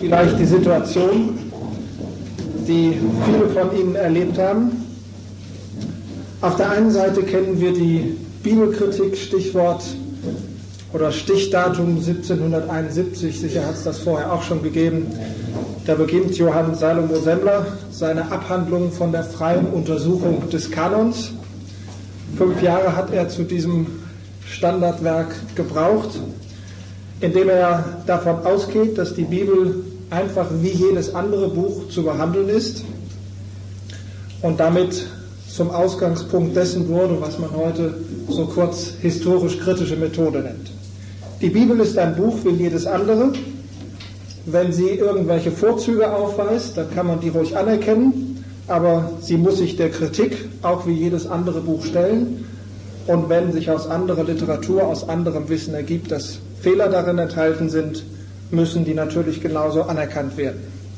vielleicht die Situation, die viele von Ihnen erlebt haben. Auf der einen Seite kennen wir die Bibelkritik, Stichwort oder Stichdatum 1771, sicher hat es das vorher auch schon gegeben. Da beginnt Johann Salomo Semmler seine Abhandlung von der freien Untersuchung des Kanons. 5 Jahre hat er zu diesem Standardwerk gebraucht, indem er davon ausgeht, dass die Bibel einfach wie jedes andere Buch zu behandeln ist und damit zum Ausgangspunkt dessen wurde, was man heute so kurz historisch-kritische Methode nennt. Die Bibel ist ein Buch wie jedes andere. Wenn sie irgendwelche Vorzüge aufweist, dann kann man die ruhig anerkennen, aber sie muss sich der Kritik auch wie jedes andere Buch stellen. Und wenn sich aus anderer Literatur, aus anderem Wissen ergibt, dass Fehler darin enthalten sind, müssen die natürlich genauso anerkannt werden.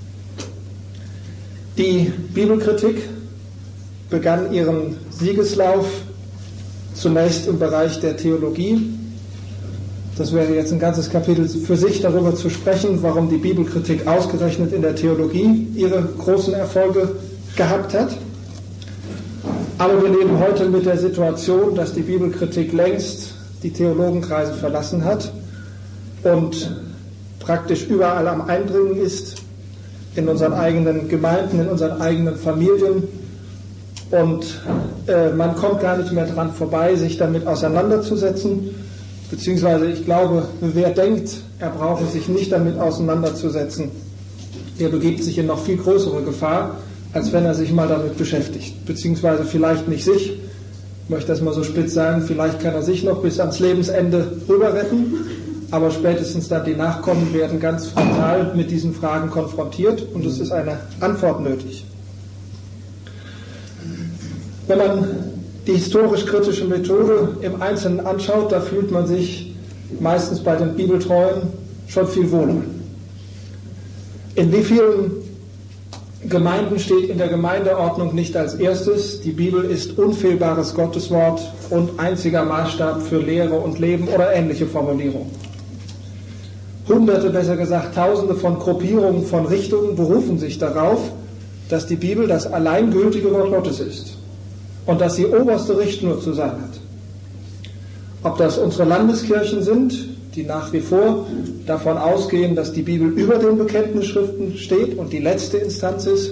Die Bibelkritik begann ihren Siegeslauf zunächst im Bereich der Theologie. Das wäre jetzt ein ganzes Kapitel für sich, darüber zu sprechen, warum die Bibelkritik ausgerechnet in der Theologie ihre großen Erfolge gehabt hat. Aber wir leben heute mit der Situation, dass die Bibelkritik längst die Theologenkreise verlassen hat und praktisch überall am Eindringen ist, in unseren eigenen Gemeinden, in unseren eigenen Familien. Und man kommt gar nicht mehr dran vorbei, sich damit auseinanderzusetzen. Beziehungsweise ich glaube, wer denkt, er brauche sich nicht damit auseinanderzusetzen, der begibt sich in noch viel größere Gefahr, als wenn er sich mal damit beschäftigt. Beziehungsweise vielleicht nicht sich, ich möchte das mal so spitz sagen, vielleicht kann er sich noch bis ans Lebensende rüber retten, aber spätestens dann die Nachkommen werden ganz frontal mit diesen Fragen konfrontiert und es ist eine Antwort nötig. Wenn man die historisch-kritische Methode im Einzelnen anschaut, da fühlt man sich meistens bei den Bibeltreuen schon viel wohler. In wie vielen Gemeinden steht in der Gemeindeordnung nicht als erstes, die Bibel ist unfehlbares Gotteswort und einziger Maßstab für Lehre und Leben oder ähnliche Formulierungen. Hunderte, besser gesagt Tausende von Gruppierungen, von Richtungen berufen sich darauf, dass die Bibel das alleingültige Wort Gottes ist und dass sie oberste Richtschnur zu sein hat. Ob das unsere Landeskirchen sind, die nach wie vor davon ausgehen, dass die Bibel über den Bekenntnisschriften steht und die letzte Instanz ist,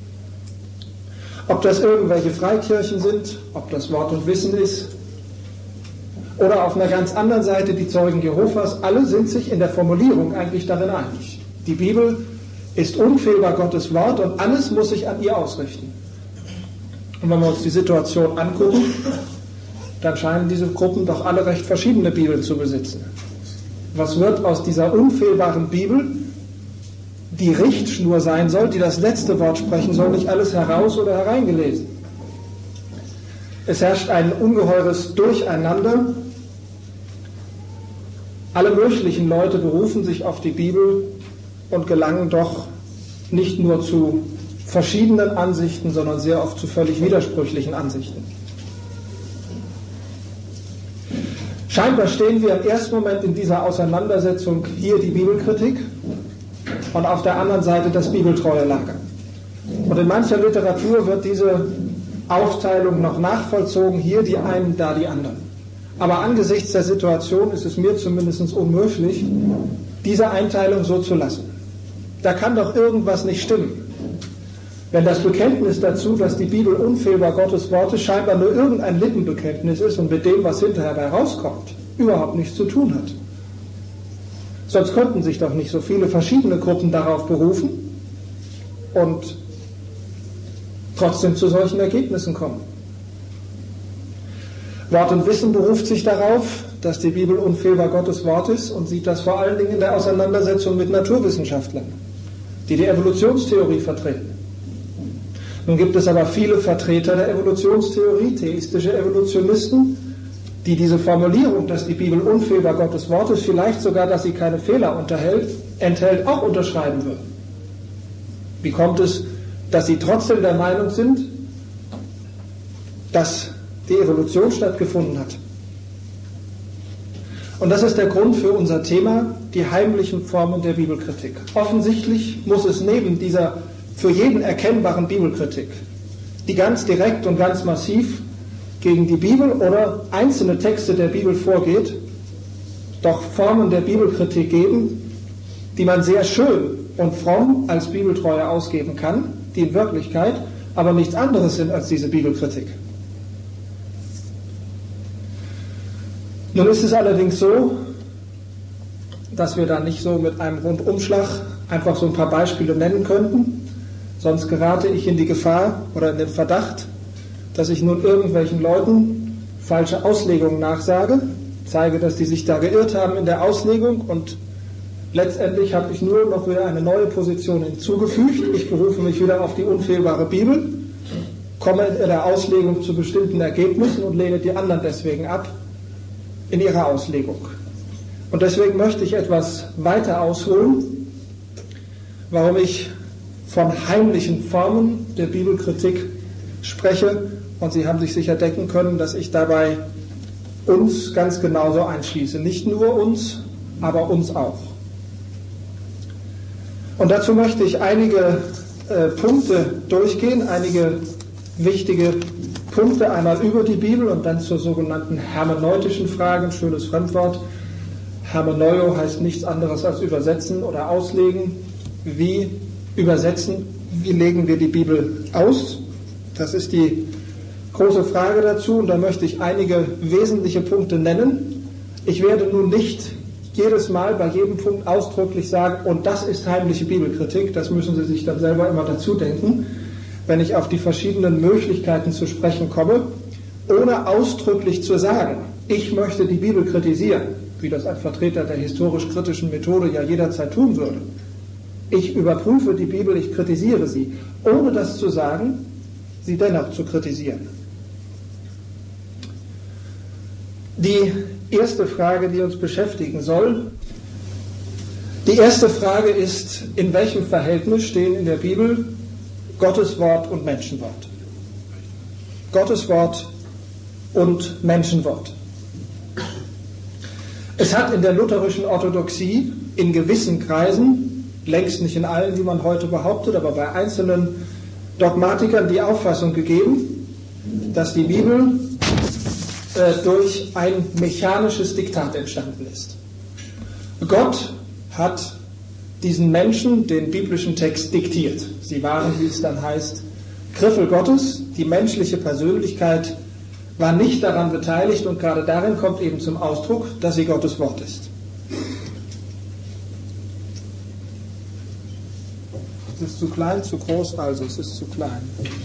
ob das irgendwelche Freikirchen sind, ob das Wort und Wissen ist, oder auf einer ganz anderen Seite die Zeugen Jehovas, alle sind sich in der Formulierung eigentlich darin einig. Die Bibel ist unfehlbar Gottes Wort und alles muss sich an ihr ausrichten. Und wenn wir uns die Situation angucken, dann scheinen diese Gruppen doch alle recht verschiedene Bibeln zu besitzen. Was wird aus dieser unfehlbaren Bibel, die Richtschnur sein soll, die das letzte Wort sprechen soll, nicht alles heraus oder hereingelesen? Es herrscht ein ungeheures Durcheinander. Alle möglichen Leute berufen sich auf die Bibel und gelangen doch nicht nur zu verschiedenen Ansichten, sondern sehr oft zu völlig widersprüchlichen Ansichten. Scheinbar stehen wir im ersten Moment in dieser Auseinandersetzung hier die Bibelkritik und auf der anderen Seite das bibeltreue Lager. Und in mancher Literatur wird diese Aufteilung noch nachvollzogen, hier die einen, da die anderen. Aber angesichts der Situation ist es mir zumindest unmöglich, diese Einteilung so zu lassen. Da kann doch irgendwas nicht stimmen. Wenn das Bekenntnis dazu, dass die Bibel unfehlbar Gottes Wort ist, scheinbar nur irgendein Lippenbekenntnis ist und mit dem, was hinterher dabei rauskommt, überhaupt nichts zu tun hat. Sonst könnten sich doch nicht so viele verschiedene Gruppen darauf berufen und trotzdem zu solchen Ergebnissen kommen. Wort und Wissen beruft sich darauf, dass die Bibel unfehlbar Gottes Wort ist und sieht das vor allen Dingen in der Auseinandersetzung mit Naturwissenschaftlern, die die Evolutionstheorie vertreten. Nun gibt es aber viele Vertreter der Evolutionstheorie, theistische Evolutionisten, die diese Formulierung, dass die Bibel unfehlbar Gottes Wort ist, vielleicht sogar, dass sie keine Fehler enthält, auch unterschreiben würden. Wie kommt es, dass sie trotzdem der Meinung sind, dass die Evolution stattgefunden hat? Und das ist der Grund für unser Thema, die heimlichen Formen der Bibelkritik. Offensichtlich muss es neben dieser für jeden erkennbaren Bibelkritik, die ganz direkt und ganz massiv gegen die Bibel oder einzelne Texte der Bibel vorgeht, doch Formen der Bibelkritik geben, die man sehr schön und fromm als Bibeltreue ausgeben kann, die in Wirklichkeit aber nichts anderes sind als diese Bibelkritik. Nun ist es allerdings so, dass wir da nicht so mit einem Rundumschlag einfach so ein paar Beispiele nennen könnten, sonst gerate ich in die Gefahr oder in den Verdacht, dass ich nun irgendwelchen Leuten falsche Auslegungen nachsage, zeige, dass die sich da geirrt haben in der Auslegung und letztendlich habe ich nur noch wieder eine neue Position hinzugefügt. Ich berufe mich wieder auf die unfehlbare Bibel, komme in der Auslegung zu bestimmten Ergebnissen und lehne die anderen deswegen ab in ihrer Auslegung. Und deswegen möchte ich etwas weiter ausholen, warum ich von heimlichen Formen der Bibelkritik spreche. Und Sie haben sich sicher denken können, dass ich dabei uns ganz genauso einschließe. Nicht nur uns, aber uns auch. Und dazu möchte ich einige Punkte durchgehen, einige wichtige Punkte, einmal über die Bibel und dann zur sogenannten hermeneutischen Frage, ein schönes Fremdwort. Hermeneuo heißt nichts anderes als übersetzen oder auslegen. Wie übersetzen, wie legen wir die Bibel aus? Das ist die große Frage dazu und da möchte ich einige wesentliche Punkte nennen. Ich werde nun nicht jedes Mal bei jedem Punkt ausdrücklich sagen, und das ist heimliche Bibelkritik, das müssen Sie sich dann selber immer dazu denken, wenn ich auf die verschiedenen Möglichkeiten zu sprechen komme, ohne ausdrücklich zu sagen, ich möchte die Bibel kritisieren, wie das ein Vertreter der historisch-kritischen Methode ja jederzeit tun würde. Ich überprüfe die Bibel, ich kritisiere sie, ohne das zu sagen, sie dennoch zu kritisieren. Die erste Frage, die uns beschäftigen soll, die erste Frage ist, in welchem Verhältnis stehen in der Bibel Gottes Wort und Menschenwort? Gottes Wort und Menschenwort. Es hat in der lutherischen Orthodoxie in gewissen Kreisen, längst nicht in allen, wie man heute behauptet, aber bei einzelnen Dogmatikern die Auffassung gegeben, dass die Bibel durch ein mechanisches Diktat entstanden ist. Gott hat diesen Menschen den biblischen Text diktiert. Sie waren, wie es dann heißt, Griffel Gottes. Die menschliche Persönlichkeit war nicht daran beteiligt und gerade darin kommt eben zum Ausdruck, dass sie Gottes Wort ist. Es ist zu klein, zu groß, also es ist zu klein.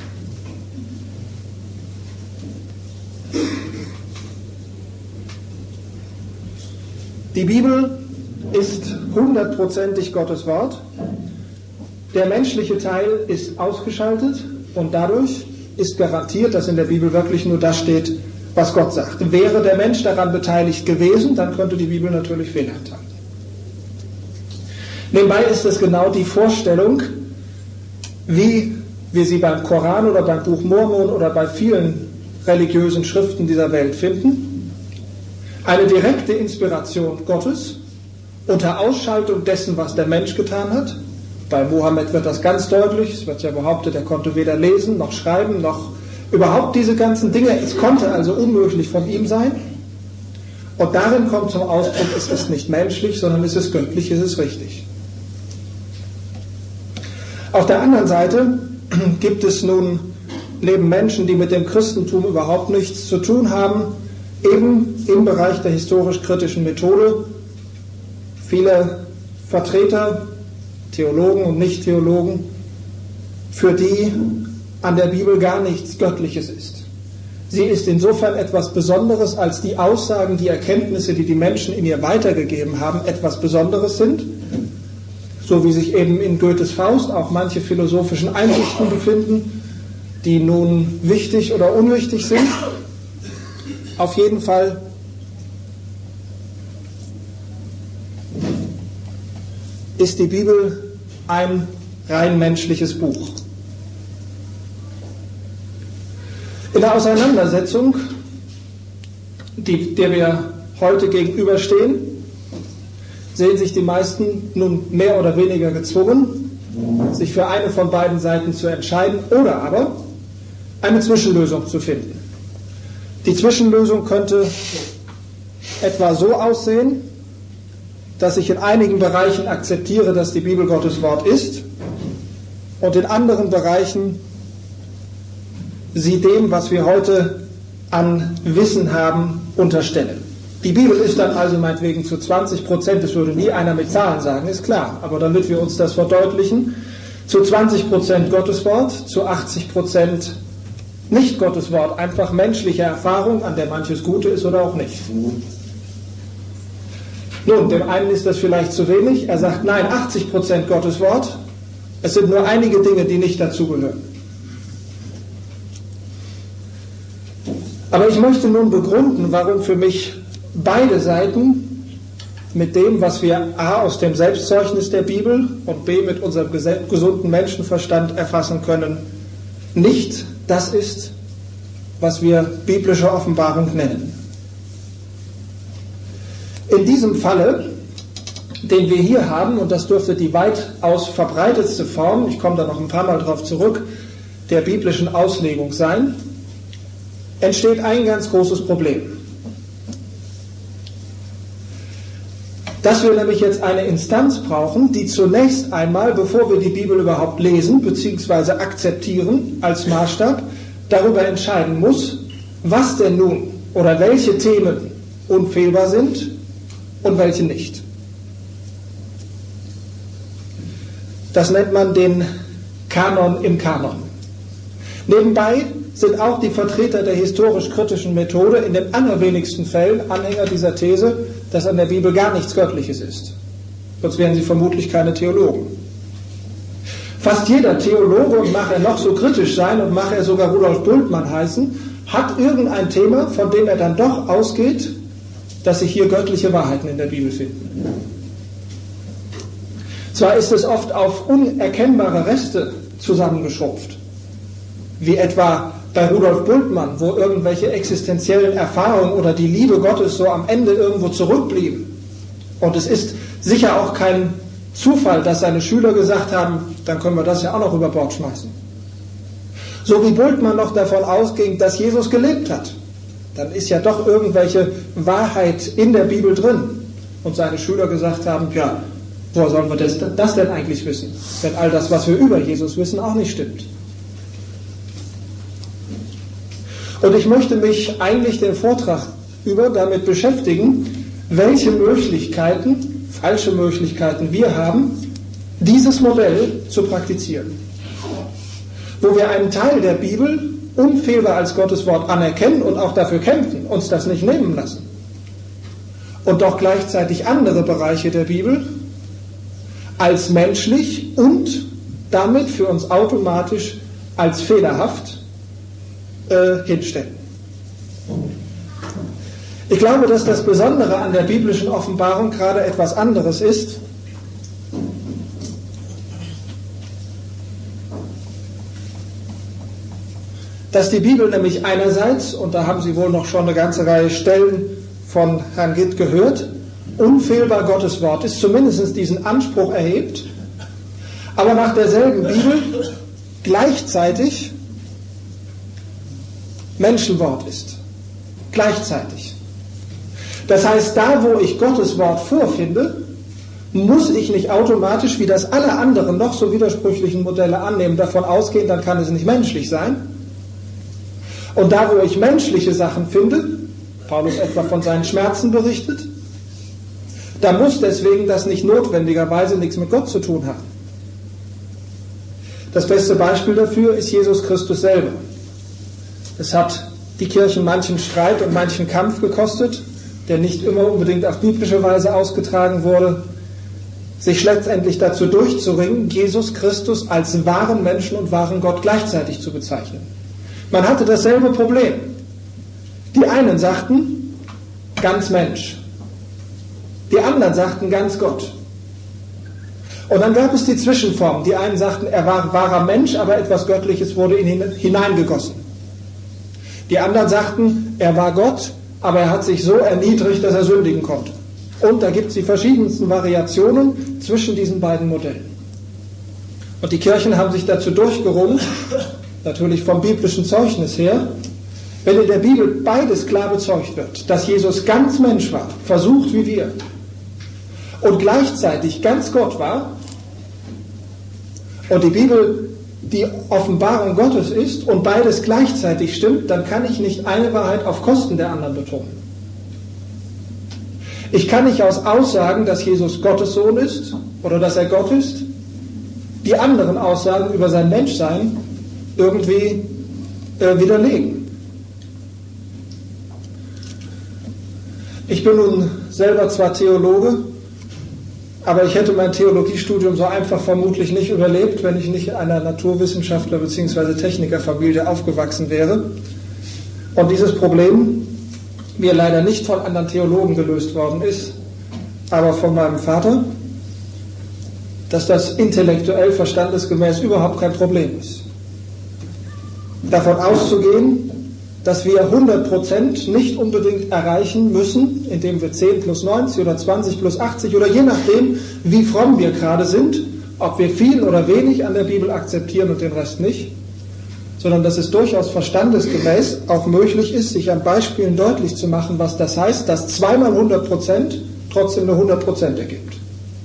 Die Bibel ist 100%ig Gottes Wort. Der menschliche Teil ist ausgeschaltet und dadurch ist garantiert, dass in der Bibel wirklich nur das steht, was Gott sagt. Wäre der Mensch daran beteiligt gewesen, dann könnte die Bibel natürlich Fehler enthalten. Nebenbei ist es genau die Vorstellung, wie wir sie beim Koran oder beim Buch Mormon oder bei vielen religiösen Schriften dieser Welt finden. Eine direkte Inspiration Gottes unter Ausschaltung dessen, was der Mensch getan hat. Bei Mohammed wird das ganz deutlich. Es wird ja behauptet, er konnte weder lesen noch schreiben noch überhaupt diese ganzen Dinge. Es konnte also unmöglich von ihm sein. Und darin kommt zum Ausdruck, es ist nicht menschlich, sondern es ist göttlich, es ist richtig. Auf der anderen Seite gibt es nun leben Menschen, die mit dem Christentum überhaupt nichts zu tun haben, eben im Bereich der historisch-kritischen Methode. Viele Vertreter, Theologen und Nicht-Theologen, für die an der Bibel gar nichts Göttliches ist. Sie ist insofern etwas Besonderes, als die Aussagen, die Erkenntnisse, die die Menschen in ihr weitergegeben haben, etwas Besonderes sind. So wie sich eben in Goethes Faust auch manche philosophischen Einsichten befinden, die nun wichtig oder unwichtig sind. Auf jeden Fall ist die Bibel ein rein menschliches Buch. In der Auseinandersetzung, der wir heute gegenüberstehen, sehen sich die meisten nun mehr oder weniger gezwungen, sich für eine von beiden Seiten zu entscheiden oder aber eine Zwischenlösung zu finden. Die Zwischenlösung könnte etwa so aussehen, dass ich in einigen Bereichen akzeptiere, dass die Bibel Gottes Wort ist und in anderen Bereichen sie dem, was wir heute an Wissen haben, unterstellen. Die Bibel ist dann also meinetwegen zu 20%, das würde nie einer mit Zahlen sagen, ist klar, aber damit wir uns das verdeutlichen, zu 20% Gottes Wort, zu 80% nicht Gottes Wort, einfach menschliche Erfahrung, an der manches Gute ist oder auch nicht. Nun, dem einen ist das vielleicht zu wenig, er sagt, nein, 80% Gottes Wort, es sind nur einige Dinge, die nicht dazugehören. Aber ich möchte nun begründen, warum für mich beide Seiten mit dem, was wir a. aus dem Selbstzeugnis der Bibel und b. mit unserem gesunden Menschenverstand erfassen können, nicht das ist, was wir biblische Offenbarung nennen. In diesem Falle, den wir hier haben, und das dürfte die weitaus verbreitetste Form, ich komme da noch ein paar Mal drauf zurück, der biblischen Auslegung sein, entsteht ein ganz großes Problem. Dass wir nämlich jetzt eine Instanz brauchen, die zunächst einmal, bevor wir die Bibel überhaupt lesen bzw. akzeptieren als Maßstab, darüber entscheiden muss, was denn nun oder welche Themen unfehlbar sind und welche nicht. Das nennt man den Kanon im Kanon. Nebenbei sind auch die Vertreter der historisch-kritischen Methode in den allerwenigsten Fällen Anhänger dieser These, dass an der Bibel gar nichts Göttliches ist. Sonst wären sie vermutlich keine Theologen. Fast jeder Theologe, und mag er noch so kritisch sein und mag er sogar Rudolf Bultmann heißen, hat irgendein Thema, von dem er dann doch ausgeht, dass sich hier göttliche Wahrheiten in der Bibel finden. Zwar ist es oft auf unerkennbare Reste zusammengeschrumpft, wie etwa bei Rudolf Bultmann, wo irgendwelche existenziellen Erfahrungen oder die Liebe Gottes so am Ende irgendwo zurückblieben. Und es ist sicher auch kein Zufall, dass seine Schüler gesagt haben, dann können wir das ja auch noch über Bord schmeißen. So wie Bultmann noch davon ausging, dass Jesus gelebt hat, dann ist ja doch irgendwelche Wahrheit in der Bibel drin. Und seine Schüler gesagt haben, ja, woher sollen wir das denn eigentlich wissen, wenn all das, was wir über Jesus wissen, auch nicht stimmt. Und ich möchte mich eigentlich den Vortrag über damit beschäftigen, welche Möglichkeiten, falsche Möglichkeiten wir haben, dieses Modell zu praktizieren. Wo wir einen Teil der Bibel unfehlbar als Gottes Wort anerkennen und auch dafür kämpfen, uns das nicht nehmen lassen. Und doch gleichzeitig andere Bereiche der Bibel als menschlich und damit für uns automatisch als fehlerhaft hinstellen. Ich glaube, dass das Besondere an der biblischen Offenbarung gerade etwas anderes ist. Dass die Bibel nämlich einerseits, und da haben Sie wohl noch schon eine ganze Reihe Stellen von Herrn Gitt gehört, unfehlbar Gottes Wort ist, zumindest diesen Anspruch erhebt, aber nach derselben Bibel gleichzeitig Menschenwort ist. Gleichzeitig. Das heißt, da wo ich Gottes Wort vorfinde, muss ich nicht automatisch, wie das alle anderen noch so widersprüchlichen Modelle annehmen, davon ausgehen, dann kann es nicht menschlich sein. Und da wo ich menschliche Sachen finde, Paulus etwa von seinen Schmerzen berichtet, da muss deswegen das nicht notwendigerweise nichts mit Gott zu tun haben. Das beste Beispiel dafür ist Jesus Christus selber. Es hat die Kirchen manchen Streit und manchen Kampf gekostet, der nicht immer unbedingt auf biblische Weise ausgetragen wurde, sich letztendlich dazu durchzuringen, Jesus Christus als wahren Menschen und wahren Gott gleichzeitig zu bezeichnen. Man hatte dasselbe Problem. Die einen sagten, ganz Mensch. Die anderen sagten, ganz Gott. Und dann gab es die Zwischenform. Die einen sagten, er war wahrer Mensch, aber etwas Göttliches wurde in ihn hineingegossen. Die anderen sagten, er war Gott, aber er hat sich so erniedrigt, dass er sündigen konnte. Und da gibt es die verschiedensten Variationen zwischen diesen beiden Modellen. Und die Kirchen haben sich dazu durchgerungen, natürlich vom biblischen Zeugnis her, wenn in der Bibel beides klar bezeugt wird, dass Jesus ganz Mensch war, versucht wie wir, und gleichzeitig ganz Gott war, und die Bibel die Offenbarung Gottes ist und beides gleichzeitig stimmt, dann kann ich nicht eine Wahrheit auf Kosten der anderen betonen. Ich kann nicht aus Aussagen, dass Jesus Gottes Sohn ist oder dass er Gott ist, die anderen Aussagen über sein Menschsein irgendwie widerlegen. Ich bin nun selber zwar Theologe, aber ich hätte mein Theologiestudium so einfach vermutlich nicht überlebt, wenn ich nicht in einer Naturwissenschaftler- bzw. Technikerfamilie aufgewachsen wäre. Und dieses Problem mir leider nicht von anderen Theologen gelöst worden ist, aber von meinem Vater, dass das intellektuell verstandesgemäß überhaupt kein Problem ist. Davon auszugehen, dass wir 100% nicht unbedingt erreichen müssen, indem wir 10 plus 90 oder 20 plus 80 oder je nachdem, wie fromm wir gerade sind, ob wir viel oder wenig an der Bibel akzeptieren und den Rest nicht, sondern dass es durchaus verstandesgemäß auch möglich ist, sich an Beispielen deutlich zu machen, was das heißt, dass 2 mal 100% trotzdem eine 100% ergibt.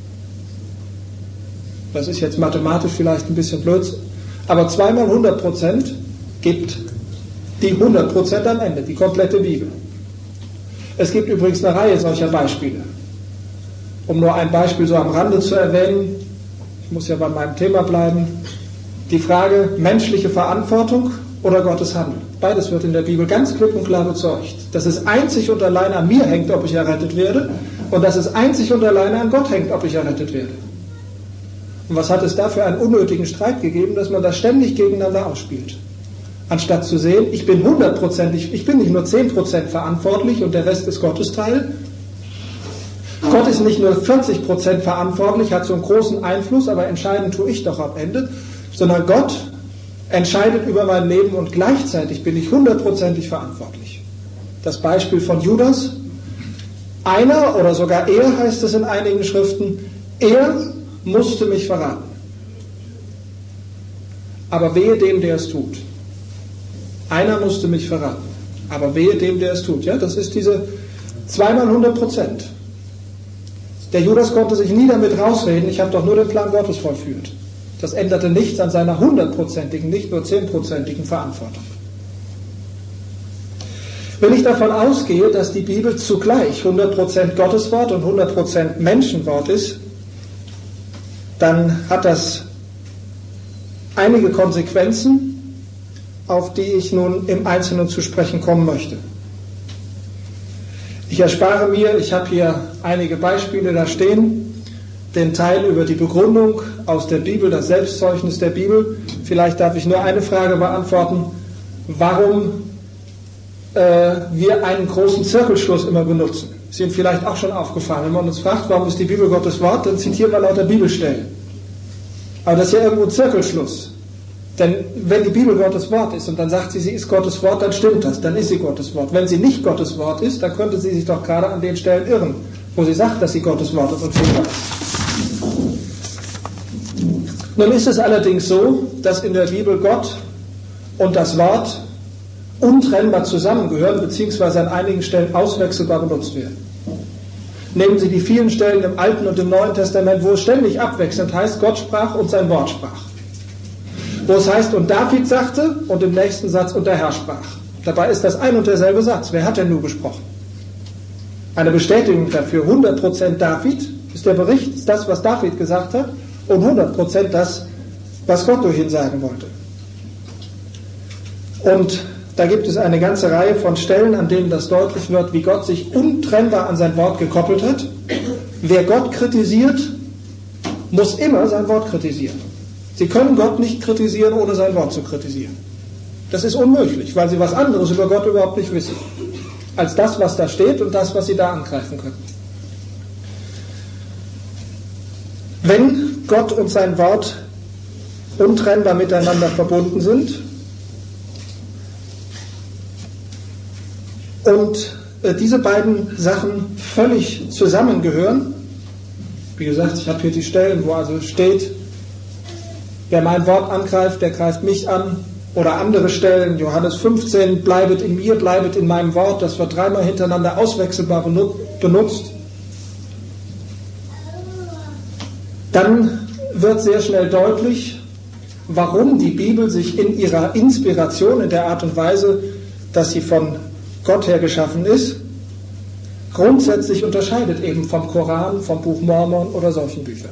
Das ist jetzt mathematisch vielleicht ein bisschen Blödsinn, aber 2 mal 100% gibt die 100% am Ende, die komplette Bibel. Es gibt übrigens eine Reihe solcher Beispiele. Um nur ein Beispiel so am Rande zu erwähnen, ich muss ja bei meinem Thema bleiben, die Frage menschliche Verantwortung oder Gottes Handeln. Beides wird in der Bibel ganz klipp und klar bezeugt. Dass es einzig und allein an mir hängt, ob ich errettet werde, und dass es einzig und allein an Gott hängt, ob ich errettet werde. Und was hat es da für einen unnötigen Streit gegeben, dass man das ständig gegeneinander ausspielt? Anstatt zu sehen, ich bin 100%, ich bin nicht nur 10% verantwortlich und der Rest ist Gottes Teil. Gott ist nicht nur 40% verantwortlich, hat so einen großen Einfluss, aber entscheiden tue ich doch am Ende, sondern Gott entscheidet über mein Leben und gleichzeitig bin ich 100%ig verantwortlich. Das Beispiel von Judas, einer oder sogar er, heißt es in einigen Schriften, er musste mich verraten. Aber wehe dem, der es tut. Einer musste mich verraten, aber wehe dem, der es tut. Ja, das ist diese 2 mal 100%. Der Judas konnte sich nie damit rausreden, ich habe doch nur den Plan Gottes vollführt. Das änderte nichts an seiner 100%igen, nicht nur 10%igen Verantwortung. Wenn ich davon ausgehe, dass die Bibel zugleich 100% Gotteswort und 100% Menschenwort ist, dann hat das einige Konsequenzen, auf die ich nun im Einzelnen zu sprechen kommen möchte. Ich erspare mir, ich habe hier einige Beispiele da stehen, den Teil über die Begründung aus der Bibel, das Selbstzeugnis der Bibel. Vielleicht darf ich nur eine Frage beantworten, warum wir einen großen Zirkelschluss immer benutzen. Ist Ihnen vielleicht auch schon aufgefallen, wenn man uns fragt, warum ist die Bibel Gottes Wort, dann zitieren wir lauter Bibelstellen. Aber das ist ja irgendwo ein Zirkelschluss. Denn wenn die Bibel Gottes Wort ist und dann sagt sie, sie ist Gottes Wort, dann stimmt das, dann ist sie Gottes Wort. Wenn sie nicht Gottes Wort ist, dann könnte sie sich doch gerade an den Stellen irren, wo sie sagt, dass sie Gottes Wort ist und Fehler ist. Nun ist es allerdings so, dass in der Bibel Gott und das Wort untrennbar zusammengehören, beziehungsweise an einigen Stellen auswechselbar benutzt werden. Nehmen Sie die vielen Stellen im Alten und im Neuen Testament, wo es ständig abwechselnd heißt, Gott sprach und sein Wort sprach. Wo es heißt, und David sagte, und im nächsten Satz, und der Herr sprach. Dabei ist das ein und derselbe Satz. Wer hat denn nur gesprochen? Eine Bestätigung dafür, 100% David ist der Bericht, ist das, was David gesagt hat, und 100% das, was Gott durch ihn sagen wollte. Und da gibt es eine ganze Reihe von Stellen, an denen das deutlich wird, wie Gott sich untrennbar an sein Wort gekoppelt hat. Wer Gott kritisiert, muss immer sein Wort kritisieren. Sie können Gott nicht kritisieren, ohne sein Wort zu kritisieren. Das ist unmöglich, weil Sie was anderes über Gott überhaupt nicht wissen, als das, was da steht und das, was Sie da angreifen können. Wenn Gott und sein Wort untrennbar miteinander verbunden sind und diese beiden Sachen völlig zusammengehören. Wie gesagt, ich habe hier die Stellen, wo also steht, wer mein Wort angreift, der greift mich an. Oder andere Stellen, Johannes 15, bleibet in mir, bleibet in meinem Wort. Das wird dreimal hintereinander auswechselbar benutzt. Dann wird sehr schnell deutlich, warum die Bibel sich in ihrer Inspiration, in der Art und Weise, dass sie von Gott her geschaffen ist, grundsätzlich unterscheidet eben vom Koran, vom Buch Mormon oder solchen Büchern.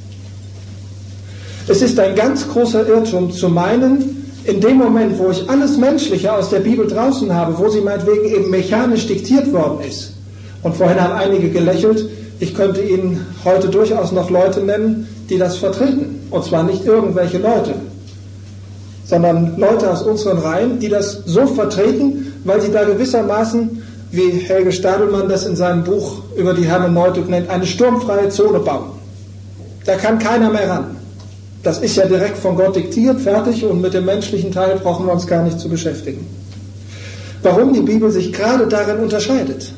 Es ist ein ganz großer Irrtum zu meinen, in dem Moment, wo ich alles Menschliche aus der Bibel draußen habe, wo sie meinetwegen eben mechanisch diktiert worden ist, und vorhin haben einige gelächelt, ich könnte Ihnen heute durchaus noch Leute nennen, die das vertreten. Und zwar nicht irgendwelche Leute, sondern Leute aus unseren Reihen, die das so vertreten, weil sie da gewissermaßen, wie Helge Stadelmann das in seinem Buch über die Hermeneutik nennt, eine sturmfreie Zone bauen. Da kann keiner mehr ran. Das ist ja direkt von Gott diktiert, fertig, und mit dem menschlichen Teil brauchen wir uns gar nicht zu beschäftigen. Warum die Bibel sich gerade darin unterscheidet?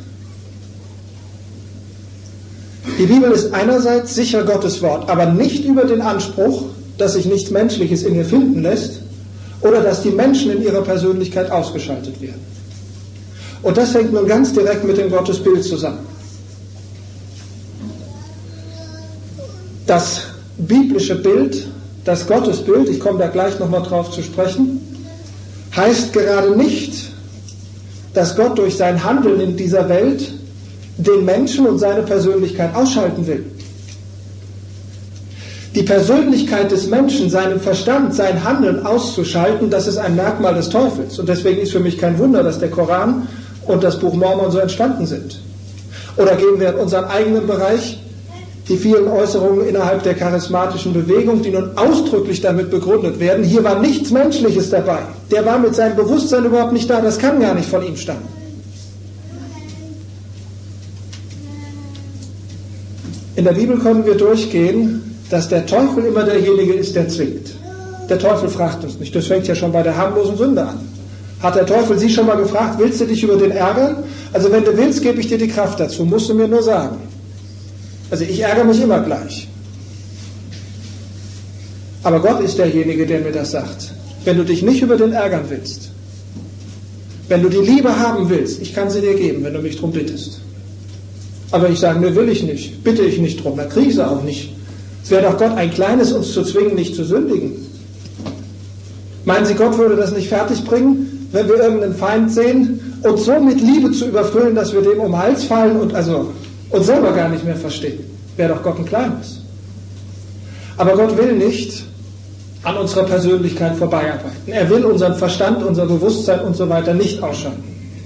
Die Bibel ist einerseits sicher Gottes Wort, aber nicht über den Anspruch, dass sich nichts Menschliches in ihr finden lässt oder dass die Menschen in ihrer Persönlichkeit ausgeschaltet werden. Und das hängt nun ganz direkt mit dem Gottesbild zusammen. Das biblische Bild, das Gottesbild, ich komme da gleich nochmal drauf zu sprechen, heißt gerade nicht, dass Gott durch sein Handeln in dieser Welt den Menschen und seine Persönlichkeit ausschalten will. Die Persönlichkeit des Menschen, seinen Verstand, sein Handeln auszuschalten, das ist ein Merkmal des Teufels. Und deswegen ist für mich kein Wunder, dass der Koran und das Buch Mormon so entstanden sind. Oder gehen wir in unseren eigenen Bereich, die vielen Äußerungen innerhalb der charismatischen Bewegung, die nun ausdrücklich damit begründet werden, hier war nichts Menschliches dabei. Der war mit seinem Bewusstsein überhaupt nicht da, das kann gar nicht von ihm stammen. In der Bibel können wir durchgehen, dass der Teufel immer derjenige ist, der zwingt. Der Teufel fragt uns nicht. Das fängt ja schon bei der harmlosen Sünde an. Hat der Teufel Sie schon mal gefragt, willst du dich über den ärgern? Also wenn du willst, gebe ich dir die Kraft dazu, musst du mir nur sagen. Also ich ärgere mich immer gleich. Aber Gott ist derjenige, der mir das sagt. Wenn du dich nicht über den ärgern willst, wenn du die Liebe haben willst, ich kann sie dir geben, wenn du mich darum bittest. Aber ich sage, mir will ich nicht, bitte ich nicht drum, dann kriege ich sie auch nicht. Es wäre doch Gott ein Kleines, uns zu zwingen, nicht zu sündigen. Meinen Sie, Gott würde das nicht fertigbringen, wenn wir irgendeinen Feind sehen und so mit Liebe zu überfüllen, dass wir dem um den Hals fallen und also uns selber gar nicht mehr verstehen? Wäre doch Gott ein Kleines. Aber Gott will nicht an unserer Persönlichkeit vorbeiarbeiten. Er will unseren Verstand, unser Bewusstsein und so weiter nicht ausschalten.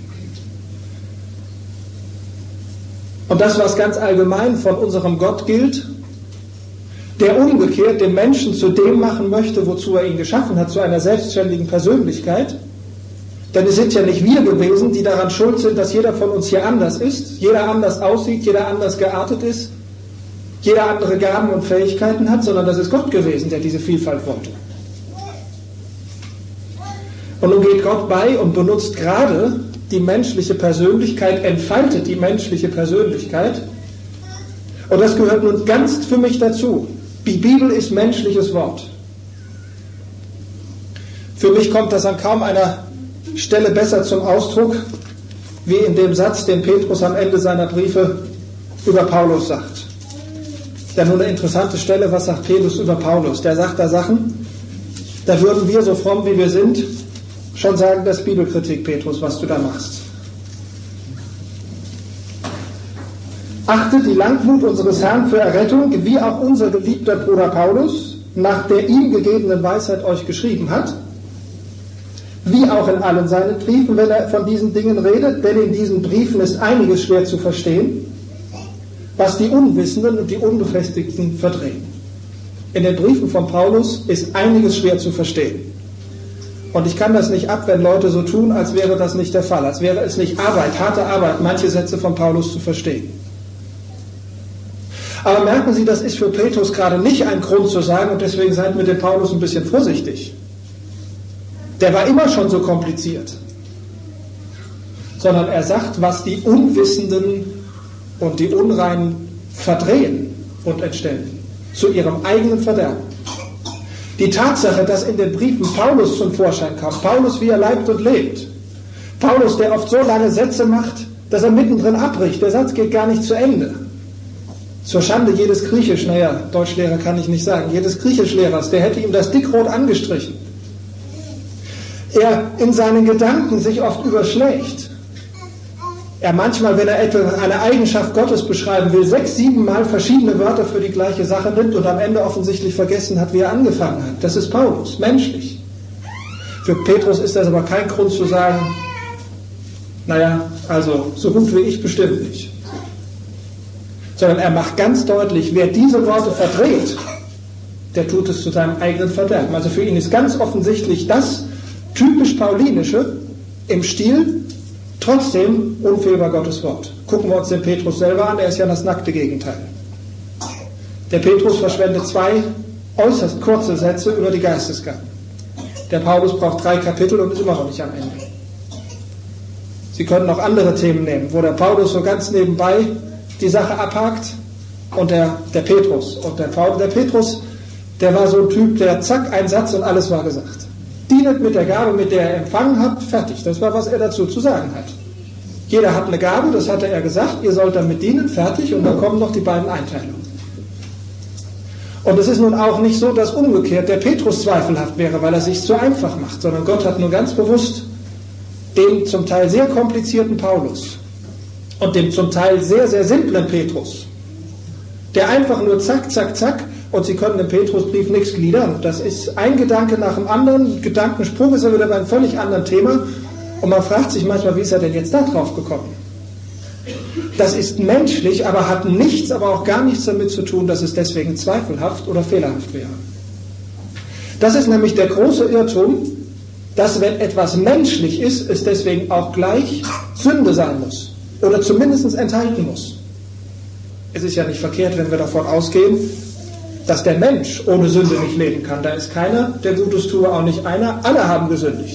Und das, was ganz allgemein von unserem Gott gilt, der umgekehrt den Menschen zu dem machen möchte, wozu er ihn geschaffen hat, zu einer selbstständigen Persönlichkeit. Denn es sind ja nicht wir gewesen, die daran schuld sind, dass jeder von uns hier anders ist, jeder anders aussieht, jeder anders geartet ist, jeder andere Gaben und Fähigkeiten hat, sondern das ist Gott gewesen, der diese Vielfalt wollte. Und nun geht Gott bei und benutzt gerade die menschliche Persönlichkeit, entfaltet die menschliche Persönlichkeit. Und das gehört nun ganz für mich dazu. Die Bibel ist menschliches Wort. Für mich kommt das an kaum einer Stelle besser zum Ausdruck, wie in dem Satz, den Petrus am Ende seiner Briefe über Paulus sagt. Ja, nun eine interessante Stelle, was sagt Petrus über Paulus? Der sagt da Sachen, da würden wir, so fromm wie wir sind, schon sagen, das ist Bibelkritik, Petrus, was du da machst. Achte die Langmut unseres Herrn für Errettung, wie auch unser geliebter Bruder Paulus nach der ihm gegebenen Weisheit euch geschrieben hat, wie auch in allen seinen Briefen, wenn er von diesen Dingen redet, denn in diesen Briefen ist einiges schwer zu verstehen, was die Unwissenden und die Unbefestigten verdrehen. In den Briefen von Paulus ist einiges schwer zu verstehen. Und ich kann das nicht ab, wenn Leute so tun, als wäre das nicht der Fall, als wäre es nicht Arbeit, harte Arbeit, manche Sätze von Paulus zu verstehen. Aber merken Sie, das ist für Petrus gerade nicht ein Grund zu sagen, und deswegen seid mit dem Paulus ein bisschen vorsichtig. Der war immer schon so kompliziert. sondern er sagt, was die Unwissenden und die Unreinen verdrehen und entstellen, zu ihrem eigenen Verderben. Die Tatsache, dass in den Briefen Paulus zum Vorschein kam, Paulus, wie er leibt und lebt, Paulus, der oft so lange Sätze macht, dass er mittendrin abbricht, der Satz geht gar nicht zu Ende. Zur Schande jedes Griechisch, Deutschlehrer kann ich nicht sagen, jedes Griechischlehrers, der hätte ihm das dickrot angestrichen. Er in seinen Gedanken sich oft überschlägt. Er manchmal, wenn er etwa eine Eigenschaft Gottes beschreiben will, 6, 7 Mal verschiedene Wörter für die gleiche Sache nimmt und am Ende offensichtlich vergessen hat, wie er angefangen hat. Das ist Paulus, menschlich. Für Petrus ist das aber kein Grund zu sagen, also so gut wie ich bestimmt nicht. Sondern er macht ganz deutlich, wer diese Worte verdreht, der tut es zu seinem eigenen Verderben. Also für ihn ist ganz offensichtlich das typisch Paulinische im Stil, trotzdem unfehlbar Gottes Wort. Gucken wir uns den Petrus selber an, der ist ja das nackte Gegenteil. Der Petrus verschwendet 2 äußerst kurze Sätze über die Geistesgaben. Der Paulus braucht 3 Kapitel und ist immer noch nicht am Ende. Sie können noch andere Themen nehmen, wo der Paulus so ganz nebenbei die Sache abhakt und der Petrus. Und der Petrus, der war so ein Typ, der zack, ein Satz und alles war gesagt. Dienet mit der Gabe, mit der er empfangen hat, fertig. Das war, was er dazu zu sagen hat. Jeder hat eine Gabe, das hatte er gesagt, ihr sollt damit dienen, fertig, und dann kommen noch die beiden Einteilungen. Und es ist nun auch nicht so, dass umgekehrt der Petrus zweifelhaft wäre, weil er sich zu einfach macht, sondern Gott hat nur ganz bewusst dem zum Teil sehr komplizierten Paulus und dem zum Teil sehr, sehr simplen Petrus, der einfach nur zack, zack, zack, und Sie können im Petrusbrief nichts gliedern. Das ist ein Gedanke nach dem anderen, Gedankensprung ist er wieder bei einem völlig anderen Thema, und man fragt sich manchmal, wie ist er denn jetzt da drauf gekommen? Das ist menschlich, aber hat nichts, aber auch gar nichts damit zu tun, dass es deswegen zweifelhaft oder fehlerhaft wäre. Das ist nämlich der große Irrtum, dass wenn etwas menschlich ist, es deswegen auch gleich Sünde sein muss oder zumindest enthalten muss. Es ist ja nicht verkehrt, wenn wir davon ausgehen, dass der Mensch ohne Sünde nicht leben kann. Da ist keiner, der Gutes tue, auch nicht einer. Alle haben gesündigt.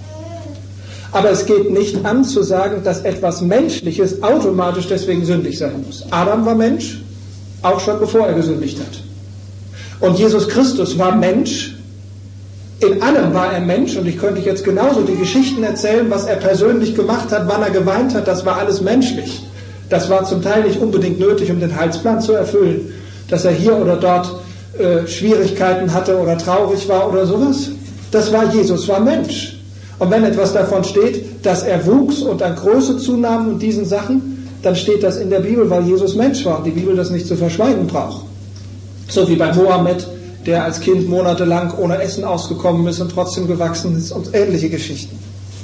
Aber es geht nicht an zu sagen, dass etwas Menschliches automatisch deswegen sündig sein muss. Adam war Mensch, auch schon bevor er gesündigt hat. Und Jesus Christus war Mensch. In allem war er Mensch, und ich könnte jetzt genauso die Geschichten erzählen, was er persönlich gemacht hat, wann er geweint hat, das war alles menschlich. Das war zum Teil nicht unbedingt nötig, um den Heilsplan zu erfüllen, dass er hier oder dort Schwierigkeiten hatte oder traurig war oder sowas. Das war Jesus, war Mensch. Und wenn etwas davon steht, dass er wuchs und an Größe zunahm und diesen Sachen, dann steht das in der Bibel, weil Jesus Mensch war und die Bibel das nicht zu verschweigen braucht. So wie bei Mohammed, der als Kind monatelang ohne Essen ausgekommen ist und trotzdem gewachsen ist, und ähnliche Geschichten.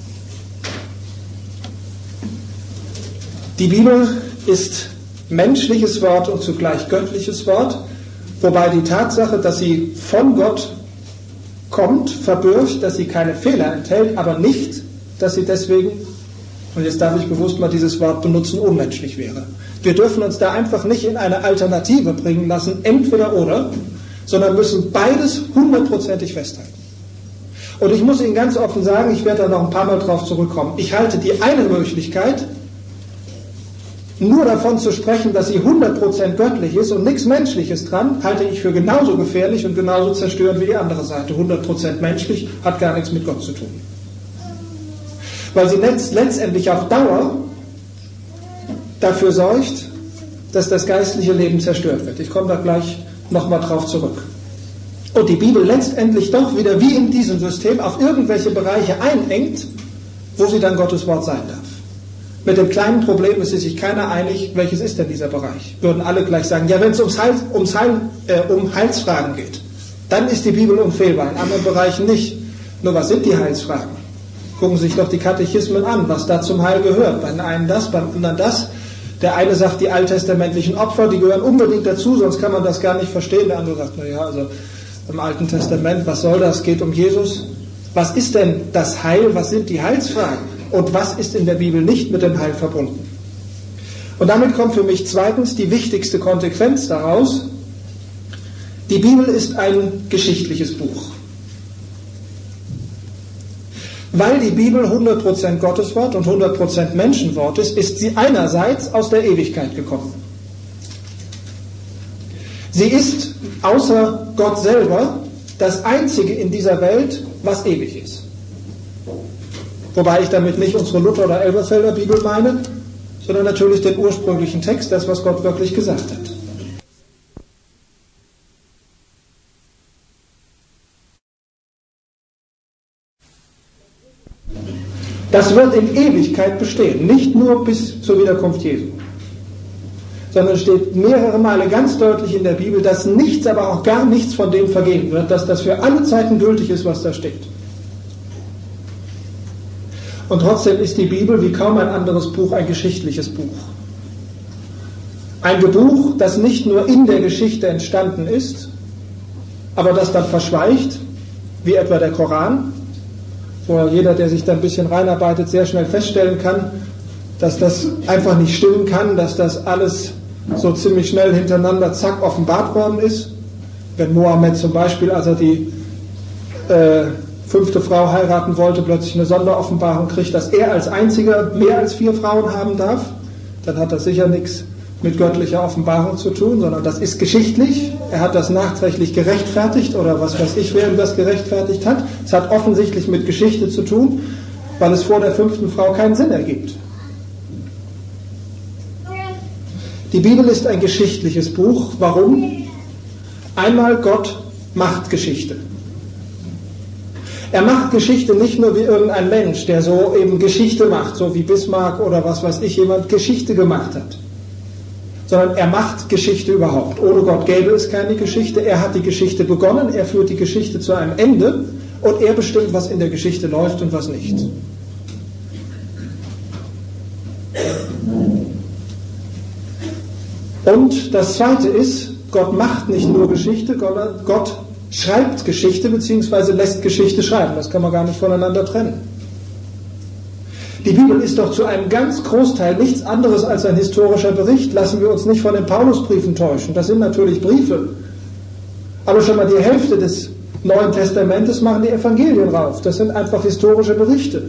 Die Bibel ist menschliches Wort und zugleich göttliches Wort, wobei die Tatsache, dass sie von Gott kommt, verbirgt, dass sie keine Fehler enthält, aber nicht, dass sie deswegen, und jetzt darf ich bewusst mal dieses Wort benutzen, unmenschlich wäre. Wir dürfen uns da einfach nicht in eine Alternative bringen lassen, entweder oder, sondern müssen beides 100%ig festhalten. Und ich muss Ihnen ganz offen sagen, ich werde da noch ein paar Mal drauf zurückkommen, ich halte die eine Möglichkeit, nur davon zu sprechen, dass sie 100% göttlich ist und nichts Menschliches dran, halte ich für genauso gefährlich und genauso zerstörend wie die andere Seite. 100% menschlich hat gar nichts mit Gott zu tun. Weil sie letztendlich auf Dauer dafür sorgt, dass das geistliche Leben zerstört wird. Ich komme da gleich nochmal drauf zurück. Und die Bibel letztendlich doch wieder wie in diesem System auf irgendwelche Bereiche einengt, wo sie dann Gottes Wort sein darf. Mit dem kleinen Problem ist sich keiner einig, welches ist denn dieser Bereich. Würden alle gleich sagen, ja, wenn es um Heilsfragen geht, dann ist die Bibel unfehlbar, in anderen Bereichen nicht. Nur was sind die Heilsfragen? Gucken Sie sich doch die Katechismen an, was da zum Heil gehört. Beim einen das, beim anderen das. Der eine sagt, die alttestamentlichen Opfer, die gehören unbedingt dazu, sonst kann man das gar nicht verstehen. Der andere sagt, naja, also im Alten Testament, was soll das? Es geht um Jesus. Was ist denn das Heil? Was sind die Heilsfragen? Und was ist in der Bibel nicht mit dem Heil verbunden? Und damit kommt für mich zweitens die wichtigste Konsequenz daraus. Die Bibel ist ein geschichtliches Buch. Weil die Bibel 100% Gotteswort und 100% Menschenwort ist sie einerseits aus der Ewigkeit gekommen. Sie ist außer Gott selber das Einzige in dieser Welt, was ewig ist. Wobei ich damit nicht unsere Luther- oder Elberfelder Bibel meine, sondern natürlich den ursprünglichen Text, das, was Gott wirklich gesagt hat. Das wird in Ewigkeit bestehen, nicht nur bis zur Wiederkunft Jesu, sondern es steht mehrere Male ganz deutlich in der Bibel, dass nichts, aber auch gar nichts von dem vergehen wird, dass das für alle Zeiten gültig ist, was da steht. Und trotzdem ist die Bibel wie kaum ein anderes Buch ein geschichtliches Buch. Ein Buch, das nicht nur in der Geschichte entstanden ist, aber das dann verschweigt, wie etwa der Koran, wo jeder, der sich da ein bisschen reinarbeitet, sehr schnell feststellen kann, dass das einfach nicht stimmen kann, dass das alles so ziemlich schnell hintereinander zack offenbart worden ist. Wenn Mohammed zum Beispiel, als er die 5. Frau heiraten wollte, plötzlich eine Sonderoffenbarung kriegt, dass er als einziger mehr als 4 Frauen haben darf, dann hat das sicher nichts mit göttlicher Offenbarung zu tun, sondern das ist geschichtlich. Er hat das nachträglich gerechtfertigt oder was weiß ich, wer ihm das gerechtfertigt hat. Es hat offensichtlich mit Geschichte zu tun, weil es vor der 5. Frau keinen Sinn ergibt. Die Bibel ist ein geschichtliches Buch. Warum? Einmal, Gott macht Geschichte. Er macht Geschichte nicht nur wie irgendein Mensch, der so eben Geschichte macht, so wie Bismarck oder was weiß ich, jemand Geschichte gemacht hat. Sondern er macht Geschichte überhaupt. Ohne Gott gäbe es keine Geschichte. Er hat die Geschichte begonnen, er führt die Geschichte zu einem Ende und er bestimmt, was in der Geschichte läuft und was nicht. Und das Zweite ist, Gott macht nicht nur Geschichte, Gott schreibt Geschichte bzw. lässt Geschichte schreiben. Das kann man gar nicht voneinander trennen. Die Bibel ist doch zu einem ganz Großteil nichts anderes als ein historischer Bericht. Lassen wir uns nicht von den Paulusbriefen täuschen. Das sind natürlich Briefe. Aber schon mal die Hälfte des Neuen Testamentes machen die Evangelien rauf. Das sind einfach historische Berichte.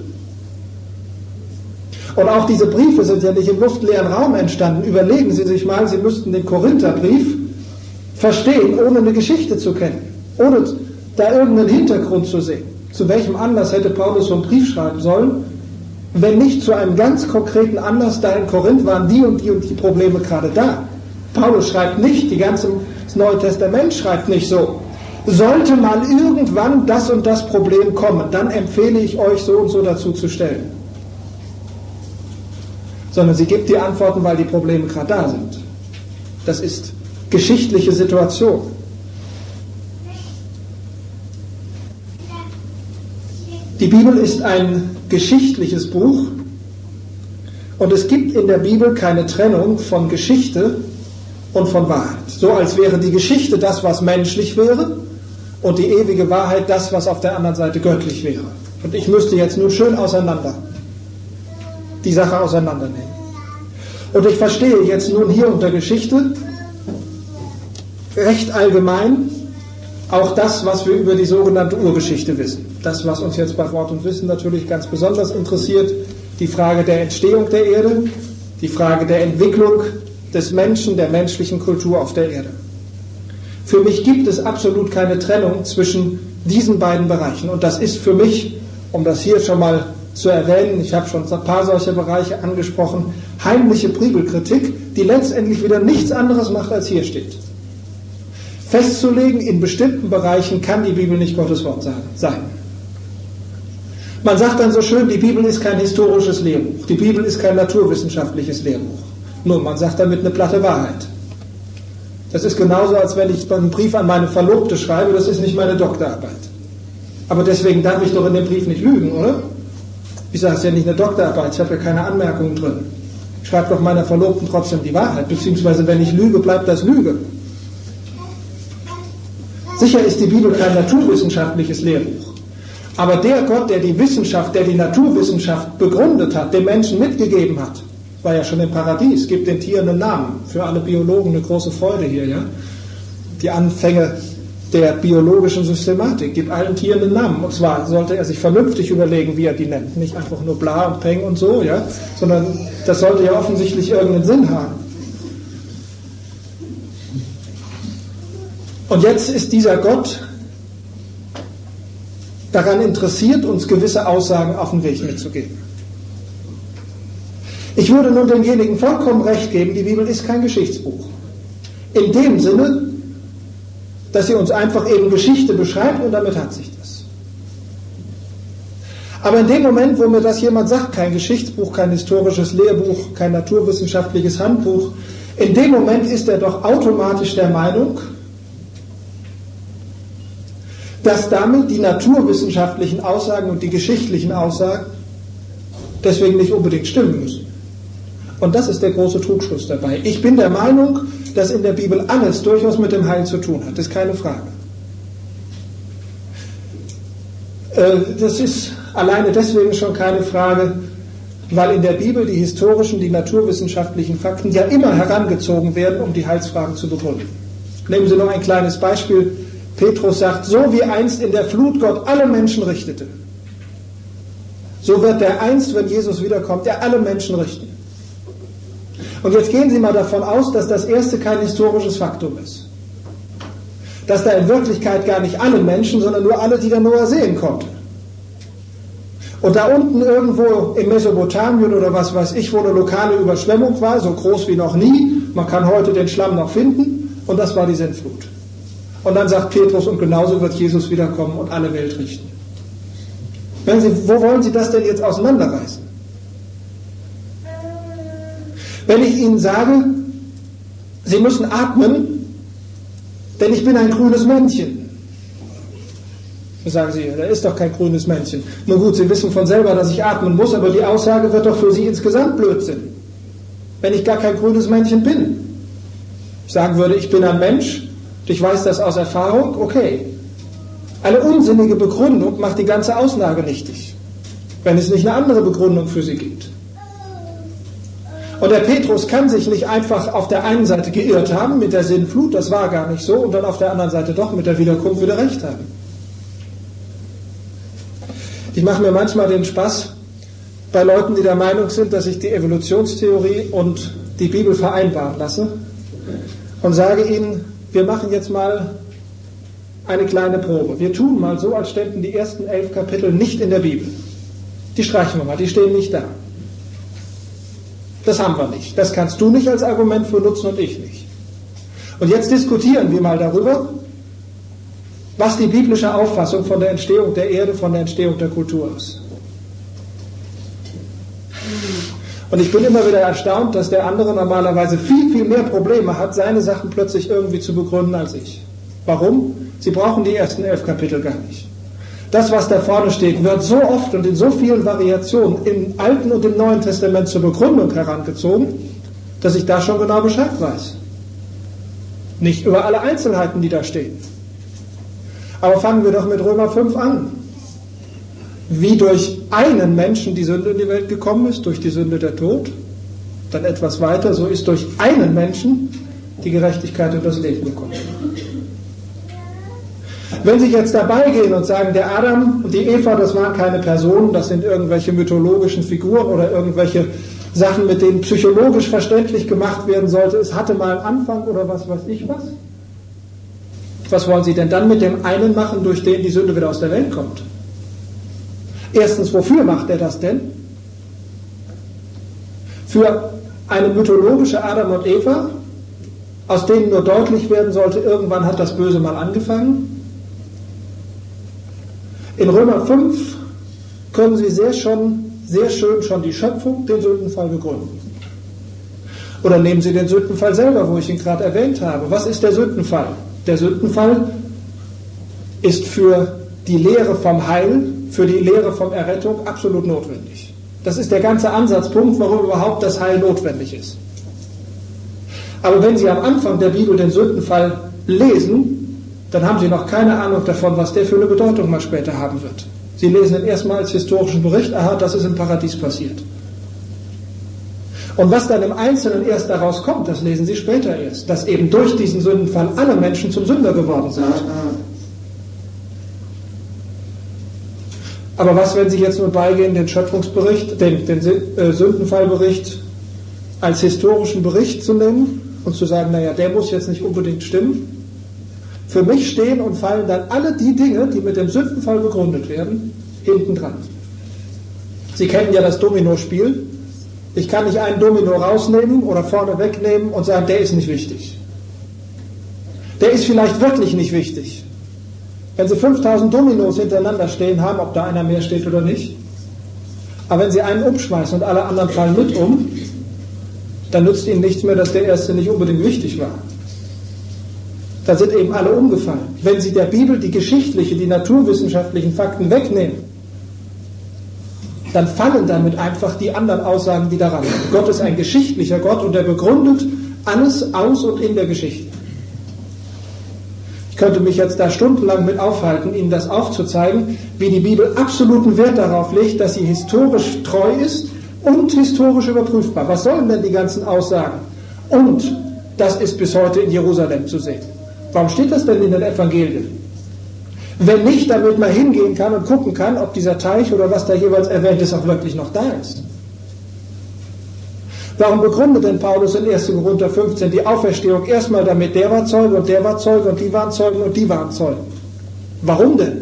Und auch diese Briefe sind ja nicht im luftleeren Raum entstanden. Überlegen Sie sich mal, Sie müssten den Korintherbrief verstehen, ohne eine Geschichte zu kennen. Ohne da irgendeinen Hintergrund zu sehen. Zu welchem Anlass hätte Paulus so einen Brief schreiben sollen? Wenn nicht zu einem ganz konkreten Anlass, da in Korinth waren die und die Probleme gerade da. Paulus schreibt nicht, das Neue Testament schreibt nicht so. Sollte mal irgendwann das und das Problem kommen, dann empfehle ich euch so und so dazu zu stellen. Sondern sie gibt die Antworten, weil die Probleme gerade da sind. Das ist geschichtliche Situation. Die Bibel ist ein geschichtliches Buch und es gibt in der Bibel keine Trennung von Geschichte und von Wahrheit. So als wäre die Geschichte das, was menschlich wäre und die ewige Wahrheit das, was auf der anderen Seite göttlich wäre. Und ich müsste jetzt nun schön die Sache auseinandernehmen. Und ich verstehe jetzt nun hier unter Geschichte recht allgemein auch das, was wir über die sogenannte Urgeschichte wissen. Das, was uns jetzt bei Wort und Wissen natürlich ganz besonders interessiert, die Frage der Entstehung der Erde, die Frage der Entwicklung des Menschen, der menschlichen Kultur auf der Erde. Für mich gibt es absolut keine Trennung zwischen diesen beiden Bereichen. Und das ist für mich, um das hier schon mal zu erwähnen, ich habe schon ein paar solcher Bereiche angesprochen, heimliche Bibelkritik, die letztendlich wieder nichts anderes macht, als hier steht. Festzulegen, in bestimmten Bereichen kann die Bibel nicht Gottes Wort sein. Man sagt dann so schön, die Bibel ist kein historisches Lehrbuch, die Bibel ist kein naturwissenschaftliches Lehrbuch. Nur, man sagt damit eine platte Wahrheit. Das ist genauso, als wenn ich einen Brief an meine Verlobte schreibe, das ist nicht meine Doktorarbeit. Aber deswegen darf ich doch in dem Brief nicht lügen, oder? Ich sage, es ist ja nicht eine Doktorarbeit, ich habe ja keine Anmerkungen drin. Ich schreibe doch meiner Verlobten trotzdem die Wahrheit, beziehungsweise wenn ich lüge, bleibt das Lüge. Sicher ist die Bibel kein naturwissenschaftliches Lehrbuch. Aber der Gott, der die Wissenschaft, der die Naturwissenschaft begründet hat, den Menschen mitgegeben hat, war ja schon im Paradies, gibt den Tieren einen Namen. Für alle Biologen eine große Freude hier, ja. Die Anfänge der biologischen Systematik. Gibt allen Tieren einen Namen. Und zwar sollte er sich vernünftig überlegen, wie er die nennt. Nicht einfach nur bla und peng und so, ja, sondern das sollte ja offensichtlich irgendeinen Sinn haben. Und jetzt ist dieser Gott daran interessiert, uns gewisse Aussagen auf den Weg mitzugeben. Ich würde nun denjenigen vollkommen recht geben, die Bibel ist kein Geschichtsbuch. In dem Sinne, dass sie uns einfach eben Geschichte beschreibt und damit hat sich das. Aber in dem Moment, wo mir das jemand sagt, kein Geschichtsbuch, kein historisches Lehrbuch, kein naturwissenschaftliches Handbuch, in dem Moment ist er doch automatisch der Meinung, dass damit die naturwissenschaftlichen Aussagen und die geschichtlichen Aussagen deswegen nicht unbedingt stimmen müssen. Und das ist der große Trugschluss dabei. Ich bin der Meinung, dass in der Bibel alles durchaus mit dem Heil zu tun hat. Das ist keine Frage. Das ist alleine deswegen schon keine Frage, weil in der Bibel die historischen, die naturwissenschaftlichen Fakten ja immer herangezogen werden, um die Heilsfragen zu begründen. Nehmen Sie noch ein kleines Beispiel. Petrus sagt, so wie einst in der Flut Gott alle Menschen richtete, so wird der einst, wenn Jesus wiederkommt, er alle Menschen richten. Und jetzt gehen Sie mal davon aus, dass das erste kein historisches Faktum ist. Dass da in Wirklichkeit gar nicht alle Menschen, sondern nur alle, die der Noah sehen konnte. Und da unten irgendwo in Mesopotamien oder was weiß ich, wo eine lokale Überschwemmung war, so groß wie noch nie, man kann heute den Schlamm noch finden, und das war die Sintflut. Und dann sagt Petrus, und genauso wird Jesus wiederkommen und alle Welt richten. Wo wollen Sie das denn jetzt auseinanderreißen? Wenn ich Ihnen sage, Sie müssen atmen, denn ich bin ein grünes Männchen. Dann sagen Sie, da ist doch kein grünes Männchen. Nun gut, Sie wissen von selber, dass ich atmen muss, aber die Aussage wird doch für Sie insgesamt Blödsinn, wenn ich gar kein grünes Männchen bin. Ich sagen würde, ich bin ein Mensch, ich weiß das aus Erfahrung, okay. Eine unsinnige Begründung macht die ganze Aussage nichtig, wenn es nicht eine andere Begründung für sie gibt. Und der Petrus kann sich nicht einfach auf der einen Seite geirrt haben mit der Sintflut, das war gar nicht so, und dann auf der anderen Seite doch mit der Wiederkunft wieder recht haben. Ich mache mir manchmal den Spaß bei Leuten, die der Meinung sind, dass ich die Evolutionstheorie und die Bibel vereinbaren lasse, und sage ihnen, wir machen jetzt mal eine kleine Probe. Wir tun mal so, als ständen die ersten 11 Kapitel nicht in der Bibel. Die streichen wir mal, die stehen nicht da. Das haben wir nicht. Das kannst du nicht als Argument für nutzen und ich nicht. Und jetzt diskutieren wir mal darüber, was die biblische Auffassung von der Entstehung der Erde, von der Entstehung der Kultur ist. Und ich bin immer wieder erstaunt, dass der andere normalerweise viel, viel mehr Probleme hat, seine Sachen plötzlich irgendwie zu begründen als ich. Warum? Sie brauchen die ersten 11 Kapitel gar nicht. Das, was da vorne steht, wird so oft und in so vielen Variationen im Alten und im Neuen Testament zur Begründung herangezogen, dass ich da schon genau Bescheid weiß. Nicht über alle Einzelheiten, die da stehen. Aber fangen wir doch mit Römer 5 an. Wie durch einen Menschen die Sünde in die Welt gekommen ist, durch die Sünde der Tod, dann etwas weiter, so ist durch einen Menschen die Gerechtigkeit und das Leben gekommen. Wenn Sie jetzt dabei gehen und sagen, der Adam und die Eva, das waren keine Personen, das sind irgendwelche mythologischen Figuren oder irgendwelche Sachen, mit denen psychologisch verständlich gemacht werden sollte, es hatte mal einen Anfang oder was weiß ich was. Was wollen Sie denn dann mit dem einen machen, durch den die Sünde wieder aus der Welt kommt? Erstens, wofür macht er das denn? Für eine mythologische Adam und Eva, aus denen nur deutlich werden sollte, irgendwann hat das Böse mal angefangen. In Römer 5 können Sie sehr schön schon die Schöpfung, den Sündenfall begründen. Oder nehmen Sie den Sündenfall selber, wo ich ihn gerade erwähnt habe. Was ist der Sündenfall? Der Sündenfall ist für die Lehre vom Heil, für die Lehre von Errettung absolut notwendig. Das ist der ganze Ansatzpunkt, warum überhaupt das Heil notwendig ist. Aber wenn Sie am Anfang der Bibel den Sündenfall lesen, dann haben Sie noch keine Ahnung davon, was der für eine Bedeutung mal später haben wird. Sie lesen ihn erstmal als historischen Bericht, aha, das ist im Paradies passiert. Und was dann im Einzelnen erst daraus kommt, das lesen Sie später erst, dass eben durch diesen Sündenfall alle Menschen zum Sünder geworden sind. Aber was, wenn Sie jetzt nur beigehen, den Schöpfungsbericht, den Sündenfallbericht als historischen Bericht zu nehmen und zu sagen, naja, der muss jetzt nicht unbedingt stimmen. Für mich stehen und fallen dann alle die Dinge, die mit dem Sündenfall begründet werden, hinten dran. Sie kennen ja das Dominospiel. Ich kann nicht einen Domino rausnehmen oder vorne wegnehmen und sagen, der ist nicht wichtig. Der ist vielleicht wirklich nicht wichtig. Wenn Sie 5000 Dominos hintereinander stehen haben, ob da einer mehr steht oder nicht, aber wenn Sie einen umschmeißen und alle anderen fallen mit um, dann nützt Ihnen nichts mehr, dass der erste nicht unbedingt wichtig war. Da sind eben alle umgefallen. Wenn Sie der Bibel die geschichtlichen, die naturwissenschaftlichen Fakten wegnehmen, dann fallen damit einfach die anderen Aussagen, die daran sind. Gott ist ein geschichtlicher Gott und er begründet alles aus und in der Geschichte. Ich könnte mich jetzt da stundenlang mit aufhalten, Ihnen das aufzuzeigen, wie die Bibel absoluten Wert darauf legt, dass sie historisch treu ist und historisch überprüfbar. Was sollen denn die ganzen Aussagen? Und das ist bis heute in Jerusalem zu sehen. Warum steht das denn in den Evangelien? Wenn nicht, damit man hingehen kann und gucken kann, ob dieser Teich oder was da jeweils erwähnt ist, auch wirklich noch da ist. Warum begründet denn Paulus in 1. Korinther 15 die Auferstehung erstmal damit, der war Zeuge und der war Zeuge und die waren Zeugen und die waren Zeugen? Warum denn?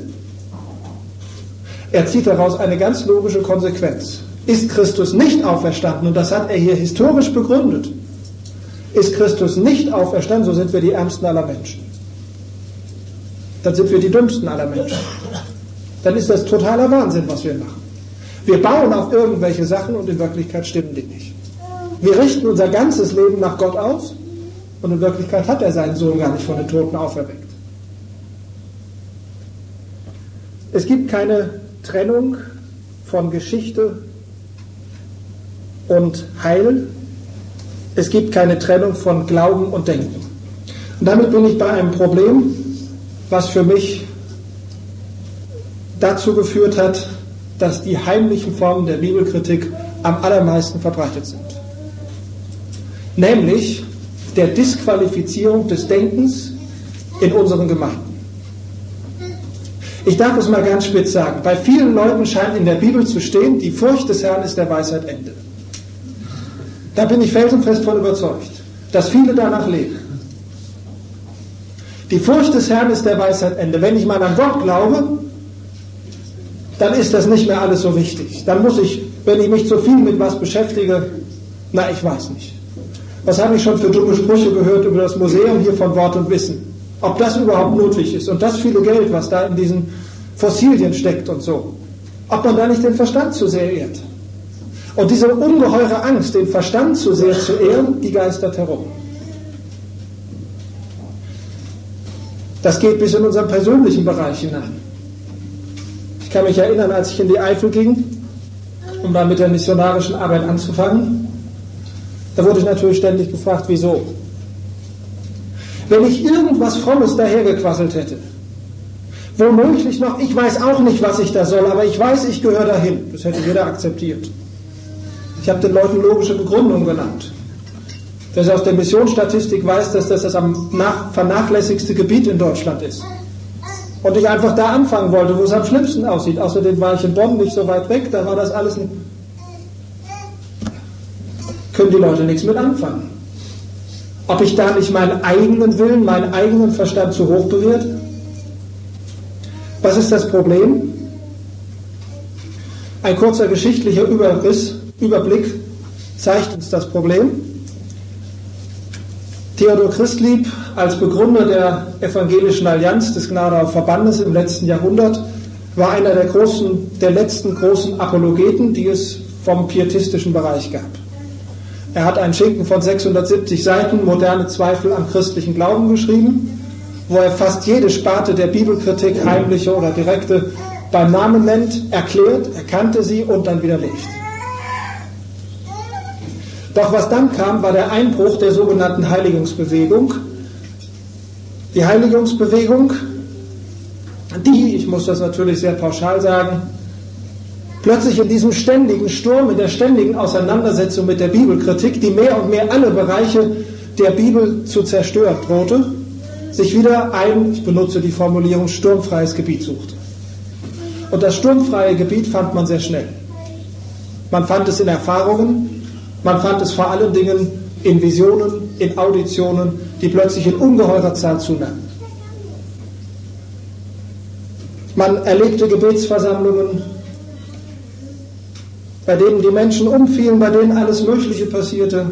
Er zieht daraus eine ganz logische Konsequenz. Ist Christus nicht auferstanden, und das hat er hier historisch begründet, ist Christus nicht auferstanden, so sind wir die Ärmsten aller Menschen. Dann sind wir die Dümmsten aller Menschen. Dann ist das totaler Wahnsinn, was wir machen. Wir bauen auf irgendwelche Sachen und in Wirklichkeit stimmen die nicht. Wir richten unser ganzes Leben nach Gott aus und in Wirklichkeit hat er seinen Sohn gar nicht von den Toten auferweckt. Es gibt keine Trennung von Geschichte und Heil. Es gibt keine Trennung von Glauben und Denken. Und damit bin ich bei einem Problem, was für mich dazu geführt hat, dass die heimlichen Formen der Bibelkritik am allermeisten verbreitet sind. Nämlich der Disqualifizierung des Denkens in unseren Gemeinden. Ich darf es mal ganz spitz sagen, bei vielen Leuten scheint in der Bibel zu stehen, die Furcht des Herrn ist der Weisheit Ende. Da bin ich felsenfest von überzeugt, dass viele danach leben. Die Furcht des Herrn ist der Weisheit Ende. Wenn ich mal an Gott glaube, dann ist das nicht mehr alles so wichtig. Dann muss ich, wenn ich mich zu viel mit was beschäftige, ich weiß nicht. Was habe ich schon für dumme Sprüche gehört über das Museum hier von Wort und Wissen? Ob das überhaupt nötig ist und das viele Geld, was da in diesen Fossilien steckt und so. Ob man da nicht den Verstand zu sehr ehrt. Und diese ungeheure Angst, den Verstand zu sehr zu ehren, die geistert herum. Das geht bis in unseren persönlichen Bereich hinein. Ich kann mich erinnern, als ich in die Eifel ging, um da mit der missionarischen Arbeit anzufangen, da wurde ich natürlich ständig gefragt, wieso? Wenn ich irgendwas Frommes dahergequasselt hätte, womöglich noch, ich weiß auch nicht, was ich da soll, aber ich weiß, ich gehöre dahin. Das hätte jeder akzeptiert. Ich habe den Leuten logische Begründungen genannt. Wer aus der Missionsstatistik weiß, dass das am vernachlässigste Gebiet in Deutschland ist. Und ich einfach da anfangen wollte, wo es am schlimmsten aussieht. Außerdem war ich in Bonn nicht so weit weg, da war das alles können die Leute nichts mit anfangen. Ob ich da nicht meinen eigenen Willen, meinen eigenen Verstand zu hoch bewerte? Was ist das Problem? Ein kurzer geschichtlicher Überblick zeigt uns das Problem. Theodor Christlieb als Begründer der Evangelischen Allianz des Gnadauer Verbandes im letzten Jahrhundert war einer der letzten großen Apologeten, die es vom pietistischen Bereich gab. Er hat einen Schinken von 670 Seiten, moderne Zweifel am christlichen Glauben geschrieben, wo er fast jede Sparte der Bibelkritik, heimliche oder direkte, beim Namen nennt, erklärt, erkannte sie und dann widerlegt. Doch was dann kam, war der Einbruch der sogenannten Heiligungsbewegung. Die Heiligungsbewegung, die, ich muss das natürlich sehr pauschal sagen, plötzlich in diesem ständigen Sturm, in der ständigen Auseinandersetzung mit der Bibelkritik, die mehr und mehr alle Bereiche der Bibel zu zerstören drohte, sich wieder ein, ich benutze die Formulierung, sturmfreies Gebiet suchte. Und das sturmfreie Gebiet fand man sehr schnell. Man fand es in Erfahrungen, man fand es vor allen Dingen in Visionen, in Auditionen, die plötzlich in ungeheurer Zahl zunahmen. Man erlebte Gebetsversammlungen, bei denen die Menschen umfielen, bei denen alles Mögliche passierte.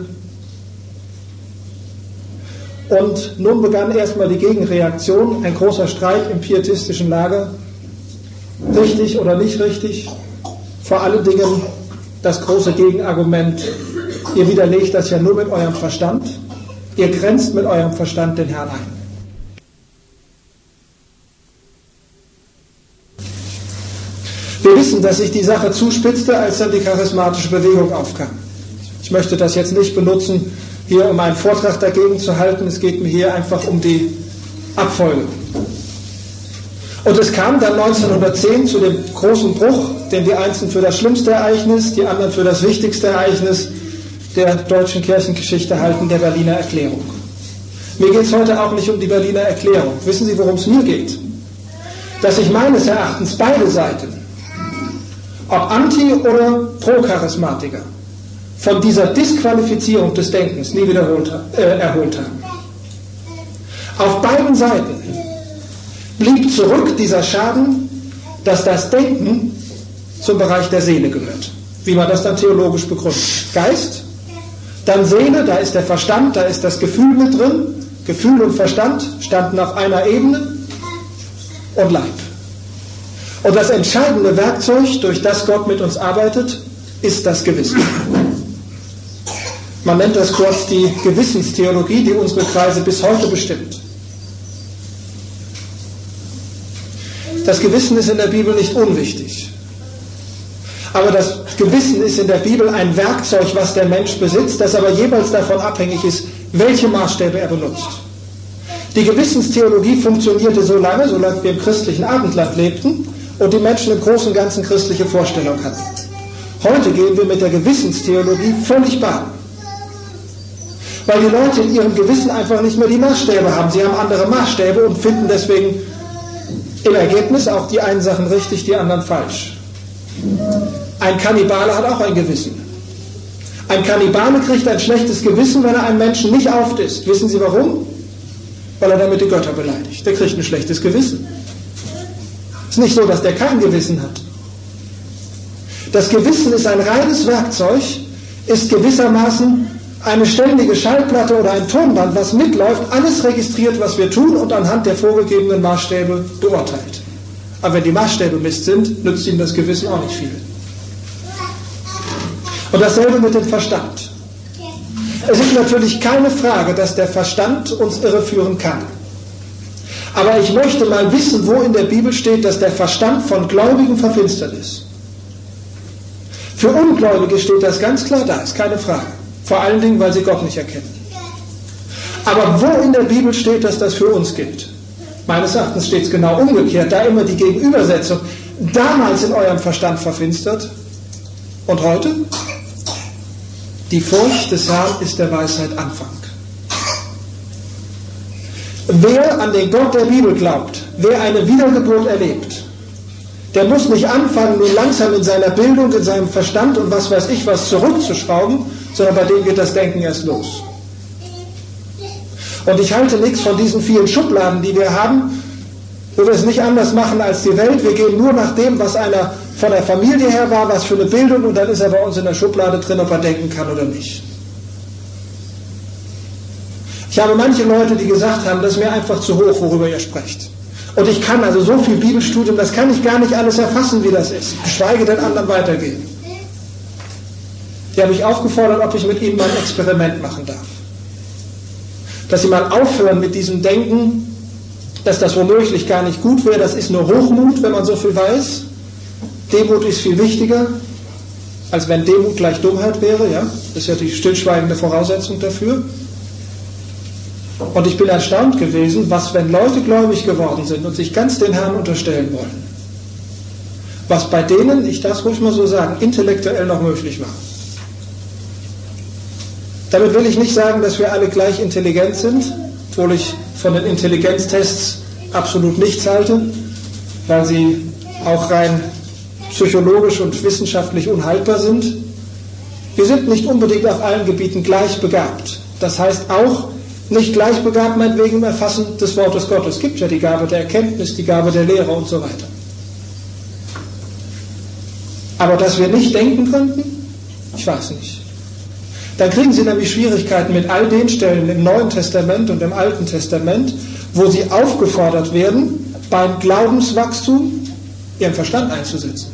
Und nun begann erstmal die Gegenreaktion, ein großer Streit im pietistischen Lager. Richtig oder nicht richtig? Vor allen Dingen das große Gegenargument, ihr widerlegt das ja nur mit eurem Verstand, ihr grenzt mit eurem Verstand den Herrn ein. Wir wissen, dass sich die Sache zuspitzte, als dann die charismatische Bewegung aufkam. Ich möchte das jetzt nicht benutzen, hier um einen Vortrag dagegen zu halten, es geht mir hier einfach um die Abfolge. Und es kam dann 1910 zu dem großen Bruch, den die Einzelnen für das schlimmste Ereignis, die anderen für das wichtigste Ereignis der deutschen Kirchengeschichte halten, der Berliner Erklärung. Mir geht es heute auch nicht um die Berliner Erklärung. Wissen Sie, worum es mir geht? Dass sich meines Erachtens beide Seiten, ob Anti- oder Pro-Charismatiker, von dieser Disqualifizierung des Denkens nie wieder erholt haben. Auf beiden Seiten blieb zurück dieser Schaden, dass das Denken zum Bereich der Seele gehört. Wie man das dann theologisch begründet. Geist, dann Seele, da ist der Verstand, da ist das Gefühl mit drin. Gefühl und Verstand standen auf einer Ebene und Leib. Und das entscheidende Werkzeug, durch das Gott mit uns arbeitet, ist das Gewissen. Man nennt das kurz die Gewissenstheologie, die unsere Kreise bis heute bestimmt. Das Gewissen ist in der Bibel nicht unwichtig. Aber das Gewissen ist in der Bibel ein Werkzeug, was der Mensch besitzt, das aber jeweils davon abhängig ist, welche Maßstäbe er benutzt. Die Gewissenstheologie funktionierte solange wir im christlichen Abendland lebten und die Menschen im Großen und Ganzen christliche Vorstellungen hatten. Heute gehen wir mit der Gewissenstheologie völlig baden. Weil die Leute in ihrem Gewissen einfach nicht mehr die Maßstäbe haben. Sie haben andere Maßstäbe und finden deswegen im Ergebnis auch die einen Sachen richtig, die anderen falsch. Ein Kannibale hat auch ein Gewissen. Ein Kannibale kriegt ein schlechtes Gewissen, wenn er einen Menschen nicht aufisst. Wissen Sie warum? Weil er damit die Götter beleidigt. Der kriegt ein schlechtes Gewissen. Es ist nicht so, dass der kein Gewissen hat. Das Gewissen ist ein reines Werkzeug, ist gewissermaßen eine ständige Schallplatte oder ein Tonband, was mitläuft, alles registriert, was wir tun und anhand der vorgegebenen Maßstäbe beurteilt. Aber wenn die Maßstäbe Mist sind, nützt Ihnen das Gewissen auch nicht viel. Und dasselbe mit dem Verstand. Es ist natürlich keine Frage, dass der Verstand uns irreführen kann. Aber ich möchte mal wissen, wo in der Bibel steht, dass der Verstand von Gläubigen verfinstert ist. Für Ungläubige steht das ganz klar da, ist keine Frage. Vor allen Dingen, weil sie Gott nicht erkennen. Aber wo in der Bibel steht, dass das für uns gilt? Meines Erachtens steht es genau umgekehrt, da immer die Gegenübersetzung. Damals in eurem Verstand verfinstert und heute? Die Furcht des Herrn ist der Weisheit Anfang. Wer an den Gott der Bibel glaubt, wer eine Wiedergeburt erlebt, der muss nicht anfangen, nun langsam in seiner Bildung, in seinem Verstand und was weiß ich was zurückzuschrauben, sondern bei dem geht das Denken erst los. Und ich halte nichts von diesen vielen Schubladen, die wir haben, wo wir es nicht anders machen als die Welt. Wir gehen nur nach dem, was einer von der Familie her war, was für eine Bildung, und dann ist er bei uns in der Schublade drin, ob er denken kann oder nicht. Ich habe manche Leute, die gesagt haben, das ist mir einfach zu hoch, worüber ihr sprecht. Und ich kann also so viel Bibelstudium, das kann ich gar nicht alles erfassen, wie das ist. Geschweige denn anderen weitergeben. Die habe ich aufgefordert, ob ich mit ihnen mal ein Experiment machen darf. Dass sie mal aufhören mit diesem Denken, dass das womöglich gar nicht gut wäre, das ist nur Hochmut, wenn man so viel weiß. Demut ist viel wichtiger, als wenn Demut gleich Dummheit wäre. Ja? Das ist ja die stillschweigende Voraussetzung dafür. Und ich bin erstaunt gewesen, was, wenn Leute gläubig geworden sind und sich ganz den Herrn unterstellen wollen, was bei denen, ich darf es ruhig mal so sagen, intellektuell noch möglich war. Damit will ich nicht sagen, dass wir alle gleich intelligent sind, obwohl ich von den Intelligenztests absolut nichts halte, weil sie auch rein psychologisch und wissenschaftlich unhaltbar sind. Wir sind nicht unbedingt auf allen Gebieten gleich begabt. Das heißt auch nicht gleich begabt meinetwegen im Erfassen des Wortes Gottes. Es gibt ja die Gabe der Erkenntnis, die Gabe der Lehre und so weiter. Aber dass wir nicht denken könnten, ich weiß nicht. Dann kriegen Sie nämlich Schwierigkeiten mit all den Stellen im Neuen Testament und im Alten Testament, wo Sie aufgefordert werden, beim Glaubenswachstum Ihren Verstand einzusetzen.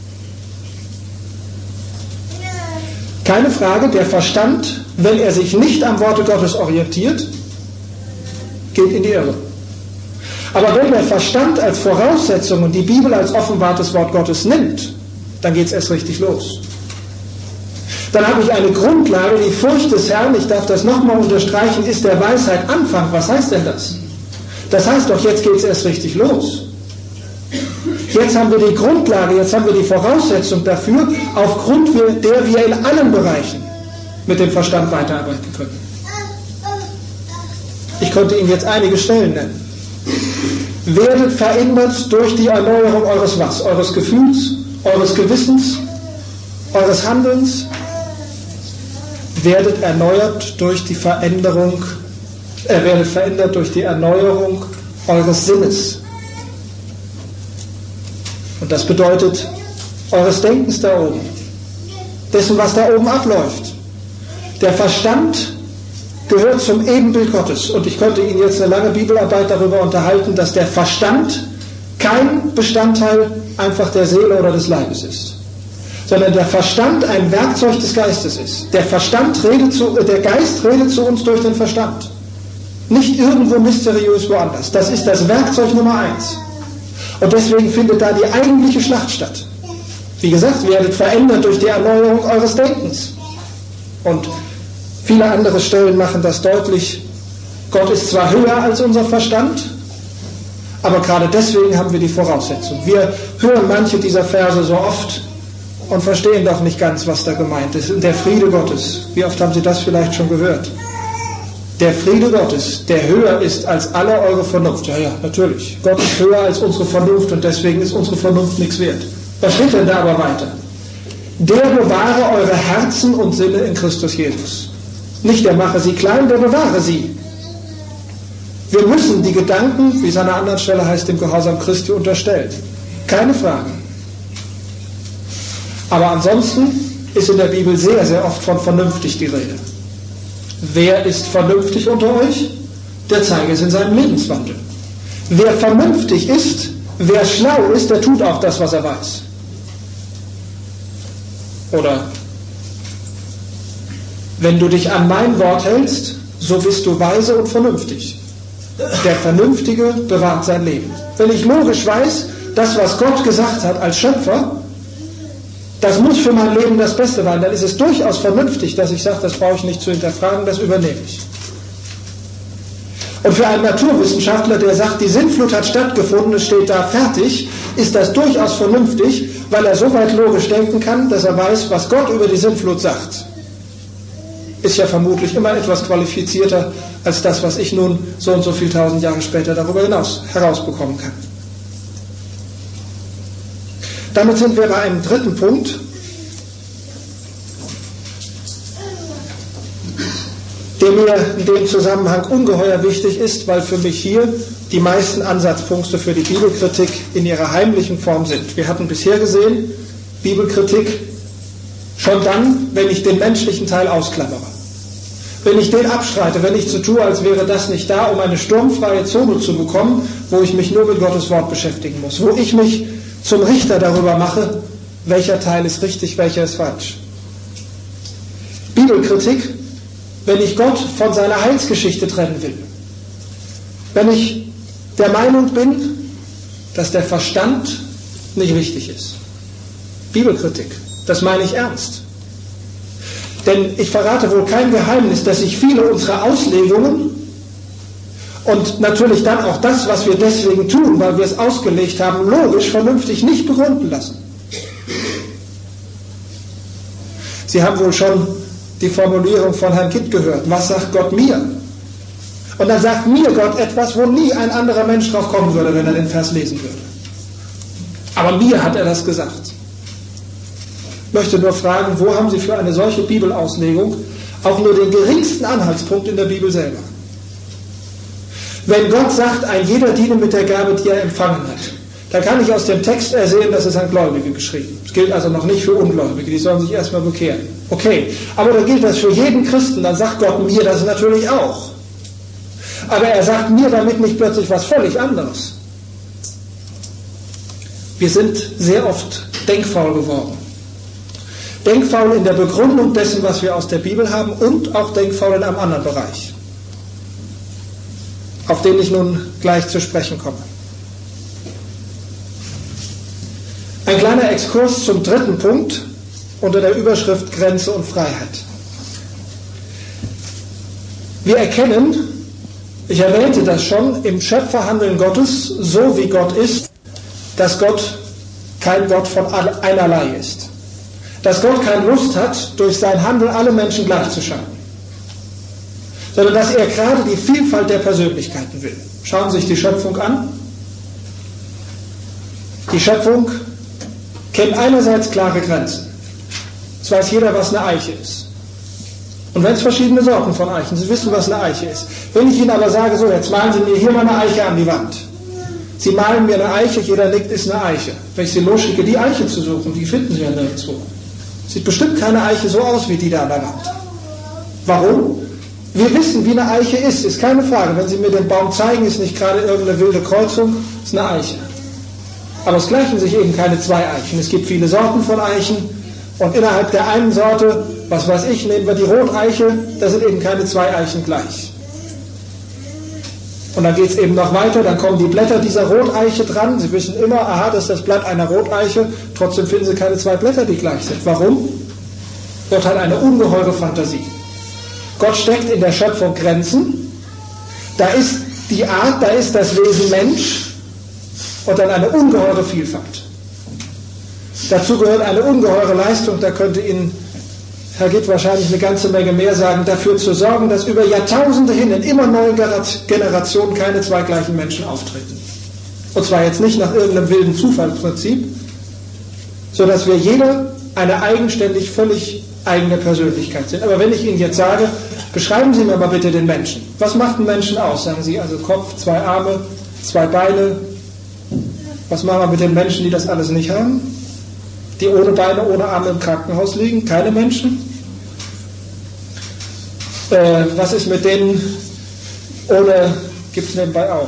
Keine Frage, der Verstand, wenn er sich nicht am Worte Gottes orientiert, geht in die Irre. Aber wenn der Verstand als Voraussetzung und die Bibel als offenbartes Wort Gottes nimmt, dann geht es erst richtig los. Dann habe ich eine Grundlage, die Furcht des Herrn, ich darf das nochmal unterstreichen, ist der Weisheit Anfang. Was heißt denn das? Das heißt doch, jetzt geht es erst richtig los. Jetzt haben wir die Grundlage, jetzt haben wir die Voraussetzung dafür, aufgrund der wir in allen Bereichen mit dem Verstand weiterarbeiten können. Ich könnte Ihnen jetzt einige Stellen nennen. Werdet verändert durch die Erneuerung eures was? Eures Gefühls, eures Gewissens, eures Handelns. Werdet erneuert durch die Veränderung, werdet verändert durch die Erneuerung eures Sinnes. Und das bedeutet eures Denkens da oben, dessen, was da oben abläuft. Der Verstand gehört zum Ebenbild Gottes. Und ich könnte Ihnen jetzt eine lange Bibelarbeit darüber unterhalten, dass der Verstand kein Bestandteil einfach der Seele oder des Leibes ist, sondern der Verstand ein Werkzeug des Geistes ist. Der Geist redet zu uns durch den Verstand. Nicht irgendwo mysteriös woanders. Das ist das Werkzeug Nummer 1. Und deswegen findet da die eigentliche Schlacht statt. Wie gesagt, werdet verändert durch die Erneuerung eures Denkens. Und viele andere Stellen machen das deutlich. Gott ist zwar höher als unser Verstand, aber gerade deswegen haben wir die Voraussetzung. Wir hören manche dieser Verse so oft und verstehen doch nicht ganz, was da gemeint ist. Der Friede Gottes, wie oft haben Sie das vielleicht schon gehört? Der Friede Gottes, der höher ist als alle eure Vernunft. Ja, natürlich. Gott ist höher als unsere Vernunft und deswegen ist unsere Vernunft nichts wert. Was steht denn da aber weiter? Der bewahre eure Herzen und Sinne in Christus Jesus. Nicht der mache sie klein, der bewahre sie. Wir müssen die Gedanken, wie es an einer anderen Stelle heißt, dem Gehorsam Christi unterstellen. Keine Frage. Aber ansonsten ist in der Bibel sehr, sehr oft von vernünftig die Rede. Wer ist vernünftig unter euch? Der zeige es in seinem Lebenswandel. Wer vernünftig ist, wer schlau ist, der tut auch das, was er weiß. Oder wenn du dich an mein Wort hältst, so bist du weise und vernünftig. Der Vernünftige bewahrt sein Leben. Wenn ich logisch weiß, das, was Gott gesagt hat als Schöpfer, das muss für mein Leben das Beste sein, dann ist es durchaus vernünftig, dass ich sage, das brauche ich nicht zu hinterfragen, das übernehme ich. Und für einen Naturwissenschaftler, der sagt, die Sintflut hat stattgefunden, es steht da fertig, ist das durchaus vernünftig, weil er so weit logisch denken kann, dass er weiß, was Gott über die Sintflut sagt. Ist ja vermutlich immer etwas qualifizierter als das, was ich nun so und so viele tausend Jahre später darüber hinaus herausbekommen kann. Damit sind wir bei einem dritten Punkt, der mir in dem Zusammenhang ungeheuer wichtig ist, weil für mich hier die meisten Ansatzpunkte für die Bibelkritik in ihrer heimlichen Form sind. Wir hatten bisher gesehen, Bibelkritik schon dann, wenn ich den menschlichen Teil ausklammere. Wenn ich den abstreite, wenn ich so tue, als wäre das nicht da, um eine sturmfreie Zone zu bekommen, wo ich mich nur mit Gottes Wort beschäftigen muss, wo ich mich zum Richter darüber mache, welcher Teil ist richtig, welcher ist falsch. Bibelkritik, wenn ich Gott von seiner Heilsgeschichte trennen will. Wenn ich der Meinung bin, dass der Verstand nicht wichtig ist. Bibelkritik, das meine ich ernst. Denn ich verrate wohl kein Geheimnis, dass sich viele unserer Auslegungen und natürlich dann auch das, was wir deswegen tun, weil wir es ausgelegt haben, logisch, vernünftig nicht begründen lassen. Sie haben wohl schon die Formulierung von Herrn Kitt gehört. Was sagt Gott mir? Und dann sagt mir Gott etwas, wo nie ein anderer Mensch drauf kommen würde, wenn er den Vers lesen würde. Aber mir hat er das gesagt. Ich möchte nur fragen, wo haben Sie für eine solche Bibelauslegung auch nur den geringsten Anhaltspunkt in der Bibel selber? Wenn Gott sagt, ein jeder diene mit der Gabe, die er empfangen hat, dann kann ich aus dem Text ersehen, dass es an Gläubige geschrieben. Das gilt also noch nicht für Ungläubige, die sollen sich erstmal bekehren. Okay, aber dann gilt das für jeden Christen, dann sagt Gott mir das natürlich auch. Aber er sagt mir damit nicht plötzlich was völlig anderes. Wir sind sehr oft denkfaul geworden. Denkfaul in der Begründung dessen, was wir aus der Bibel haben, und auch denkfaul in einem anderen Bereich, auf den ich nun gleich zu sprechen komme. Ein kleiner Exkurs zum dritten Punkt unter der Überschrift Grenze und Freiheit. Wir erkennen, ich erwähnte das schon, im Schöpferhandeln Gottes, so wie Gott ist, dass Gott kein Gott von einerlei ist. Dass Gott keine Lust hat, durch sein Handeln alle Menschen gleichzuschalten. Sondern dass er gerade die Vielfalt der Persönlichkeiten will. Schauen Sie sich die Schöpfung an. Die Schöpfung kennt einerseits klare Grenzen. Es weiß jeder, was eine Eiche ist. Und wenn es verschiedene Sorten von Eichen, Sie wissen, was eine Eiche ist. Wenn ich Ihnen aber sage, so, jetzt malen Sie mir hier mal eine Eiche an die Wand. Sie malen mir eine Eiche, jeder nickt, ist eine Eiche. Wenn ich Sie losschicke, die Eiche zu suchen, die finden Sie ja nirgendwo. Sieht bestimmt keine Eiche so aus wie die da an der Wand. Warum? Wir wissen, wie eine Eiche ist keine Frage. Wenn Sie mir den Baum zeigen, ist nicht gerade irgendeine wilde Kreuzung, ist eine Eiche. Aber es gleichen sich eben keine zwei Eichen. Es gibt viele Sorten von Eichen und innerhalb der einen Sorte, was weiß ich, nehmen wir die Roteiche, da sind eben keine zwei Eichen gleich. Und dann geht es eben noch weiter, dann kommen die Blätter dieser Roteiche dran. Sie wissen immer, aha, das ist das Blatt einer Roteiche, trotzdem finden Sie keine zwei Blätter, die gleich sind. Warum? Gott hat eine ungeheure Fantasie. Gott steckt in der Schöpfung Grenzen. Da ist die Art, da ist das Wesen Mensch und dann eine ungeheure Vielfalt. Dazu gehört eine ungeheure Leistung, da könnte Ihnen Herr Gitt wahrscheinlich eine ganze Menge mehr sagen, dafür zu sorgen, dass über Jahrtausende hin in immer neuen Generationen keine zwei gleichen Menschen auftreten. Und zwar jetzt nicht nach irgendeinem wilden Zufallsprinzip, sodass wir jeder eine eigenständig, völlig eigene Persönlichkeit sind. Aber wenn ich Ihnen jetzt sage, beschreiben Sie mir mal bitte den Menschen. Was macht einen Menschen aus? Sagen Sie also Kopf, zwei Arme, zwei Beine. Was machen wir mit den Menschen, die das alles nicht haben? Die ohne Beine, ohne Arme im Krankenhaus liegen? Keine Menschen? Was ist mit denen ohne, gibt es nebenbei auch?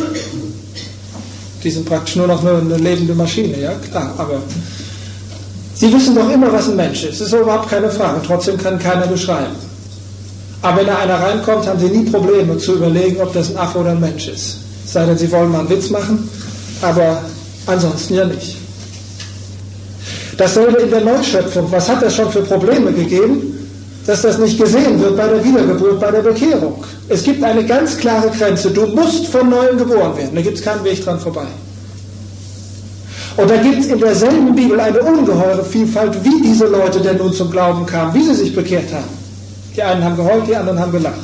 Die sind praktisch nur noch eine lebende Maschine, ja klar, aber Sie wissen doch immer, was ein Mensch ist. Das ist überhaupt keine Frage. Trotzdem kann keiner beschreiben. Aber wenn da einer reinkommt, haben Sie nie Probleme zu überlegen, ob das ein Affe oder ein Mensch ist. Es sei denn, Sie wollen mal einen Witz machen, aber ansonsten ja nicht. Dasselbe in der Neuschöpfung. Was hat das schon für Probleme gegeben, dass das nicht gesehen wird bei der Wiedergeburt, bei der Bekehrung? Es gibt eine ganz klare Grenze. Du musst von Neuem geboren werden. Da gibt es keinen Weg dran vorbei. Und da gibt es in derselben Bibel eine ungeheure Vielfalt, wie diese Leute denn nun zum Glauben kamen, wie sie sich bekehrt haben. Die einen haben geheult, die anderen haben gelacht.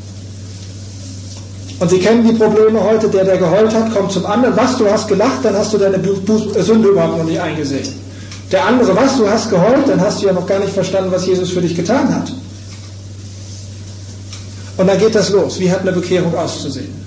Und Sie kennen die Probleme heute, der geheult hat, kommt zum anderen, was, du hast gelacht, dann hast du deine Sünde überhaupt noch nicht eingesehen. Der andere, was, du hast geheult, dann hast du ja noch gar nicht verstanden, was Jesus für dich getan hat. Und dann geht das los. Wie hat eine Bekehrung auszusehen?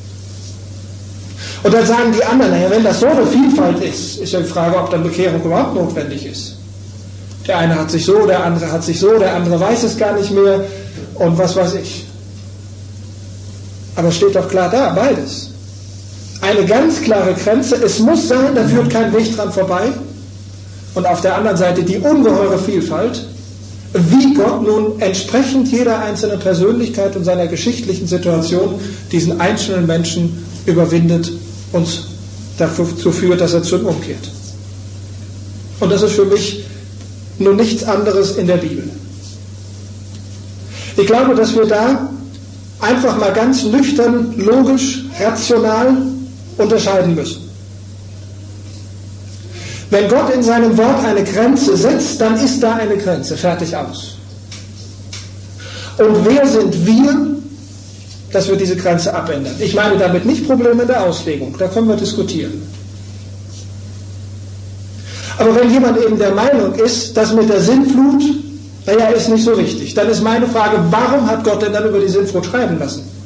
Und dann sagen die anderen, naja, wenn das so eine Vielfalt ist, ist ja die Frage, ob dann Bekehrung überhaupt notwendig ist. Der eine hat sich so, der andere hat sich so, der andere weiß es gar nicht mehr und was weiß ich. Aber es steht doch klar da, beides. Eine ganz klare Grenze, es muss sein, da führt kein Weg dran vorbei. Und auf der anderen Seite die ungeheure Vielfalt, wie Gott nun entsprechend jeder einzelnen Persönlichkeit und seiner geschichtlichen Situation diesen einzelnen Menschen überwindet und dazu führt, dass er zu ihm umkehrt. Und das ist für mich nur nichts anderes in der Bibel. Ich glaube, dass wir da einfach mal ganz nüchtern, logisch, rational unterscheiden müssen. Wenn Gott in seinem Wort eine Grenze setzt, dann ist da eine Grenze, fertig aus. Und wer sind wir, dass wir diese Grenze abändern? Ich meine damit nicht Probleme in der Auslegung, da können wir diskutieren. Aber wenn jemand eben der Meinung ist, dass mit der Sintflut, naja, ist nicht so wichtig, dann ist meine Frage, warum hat Gott denn dann über die Sintflut schreiben lassen?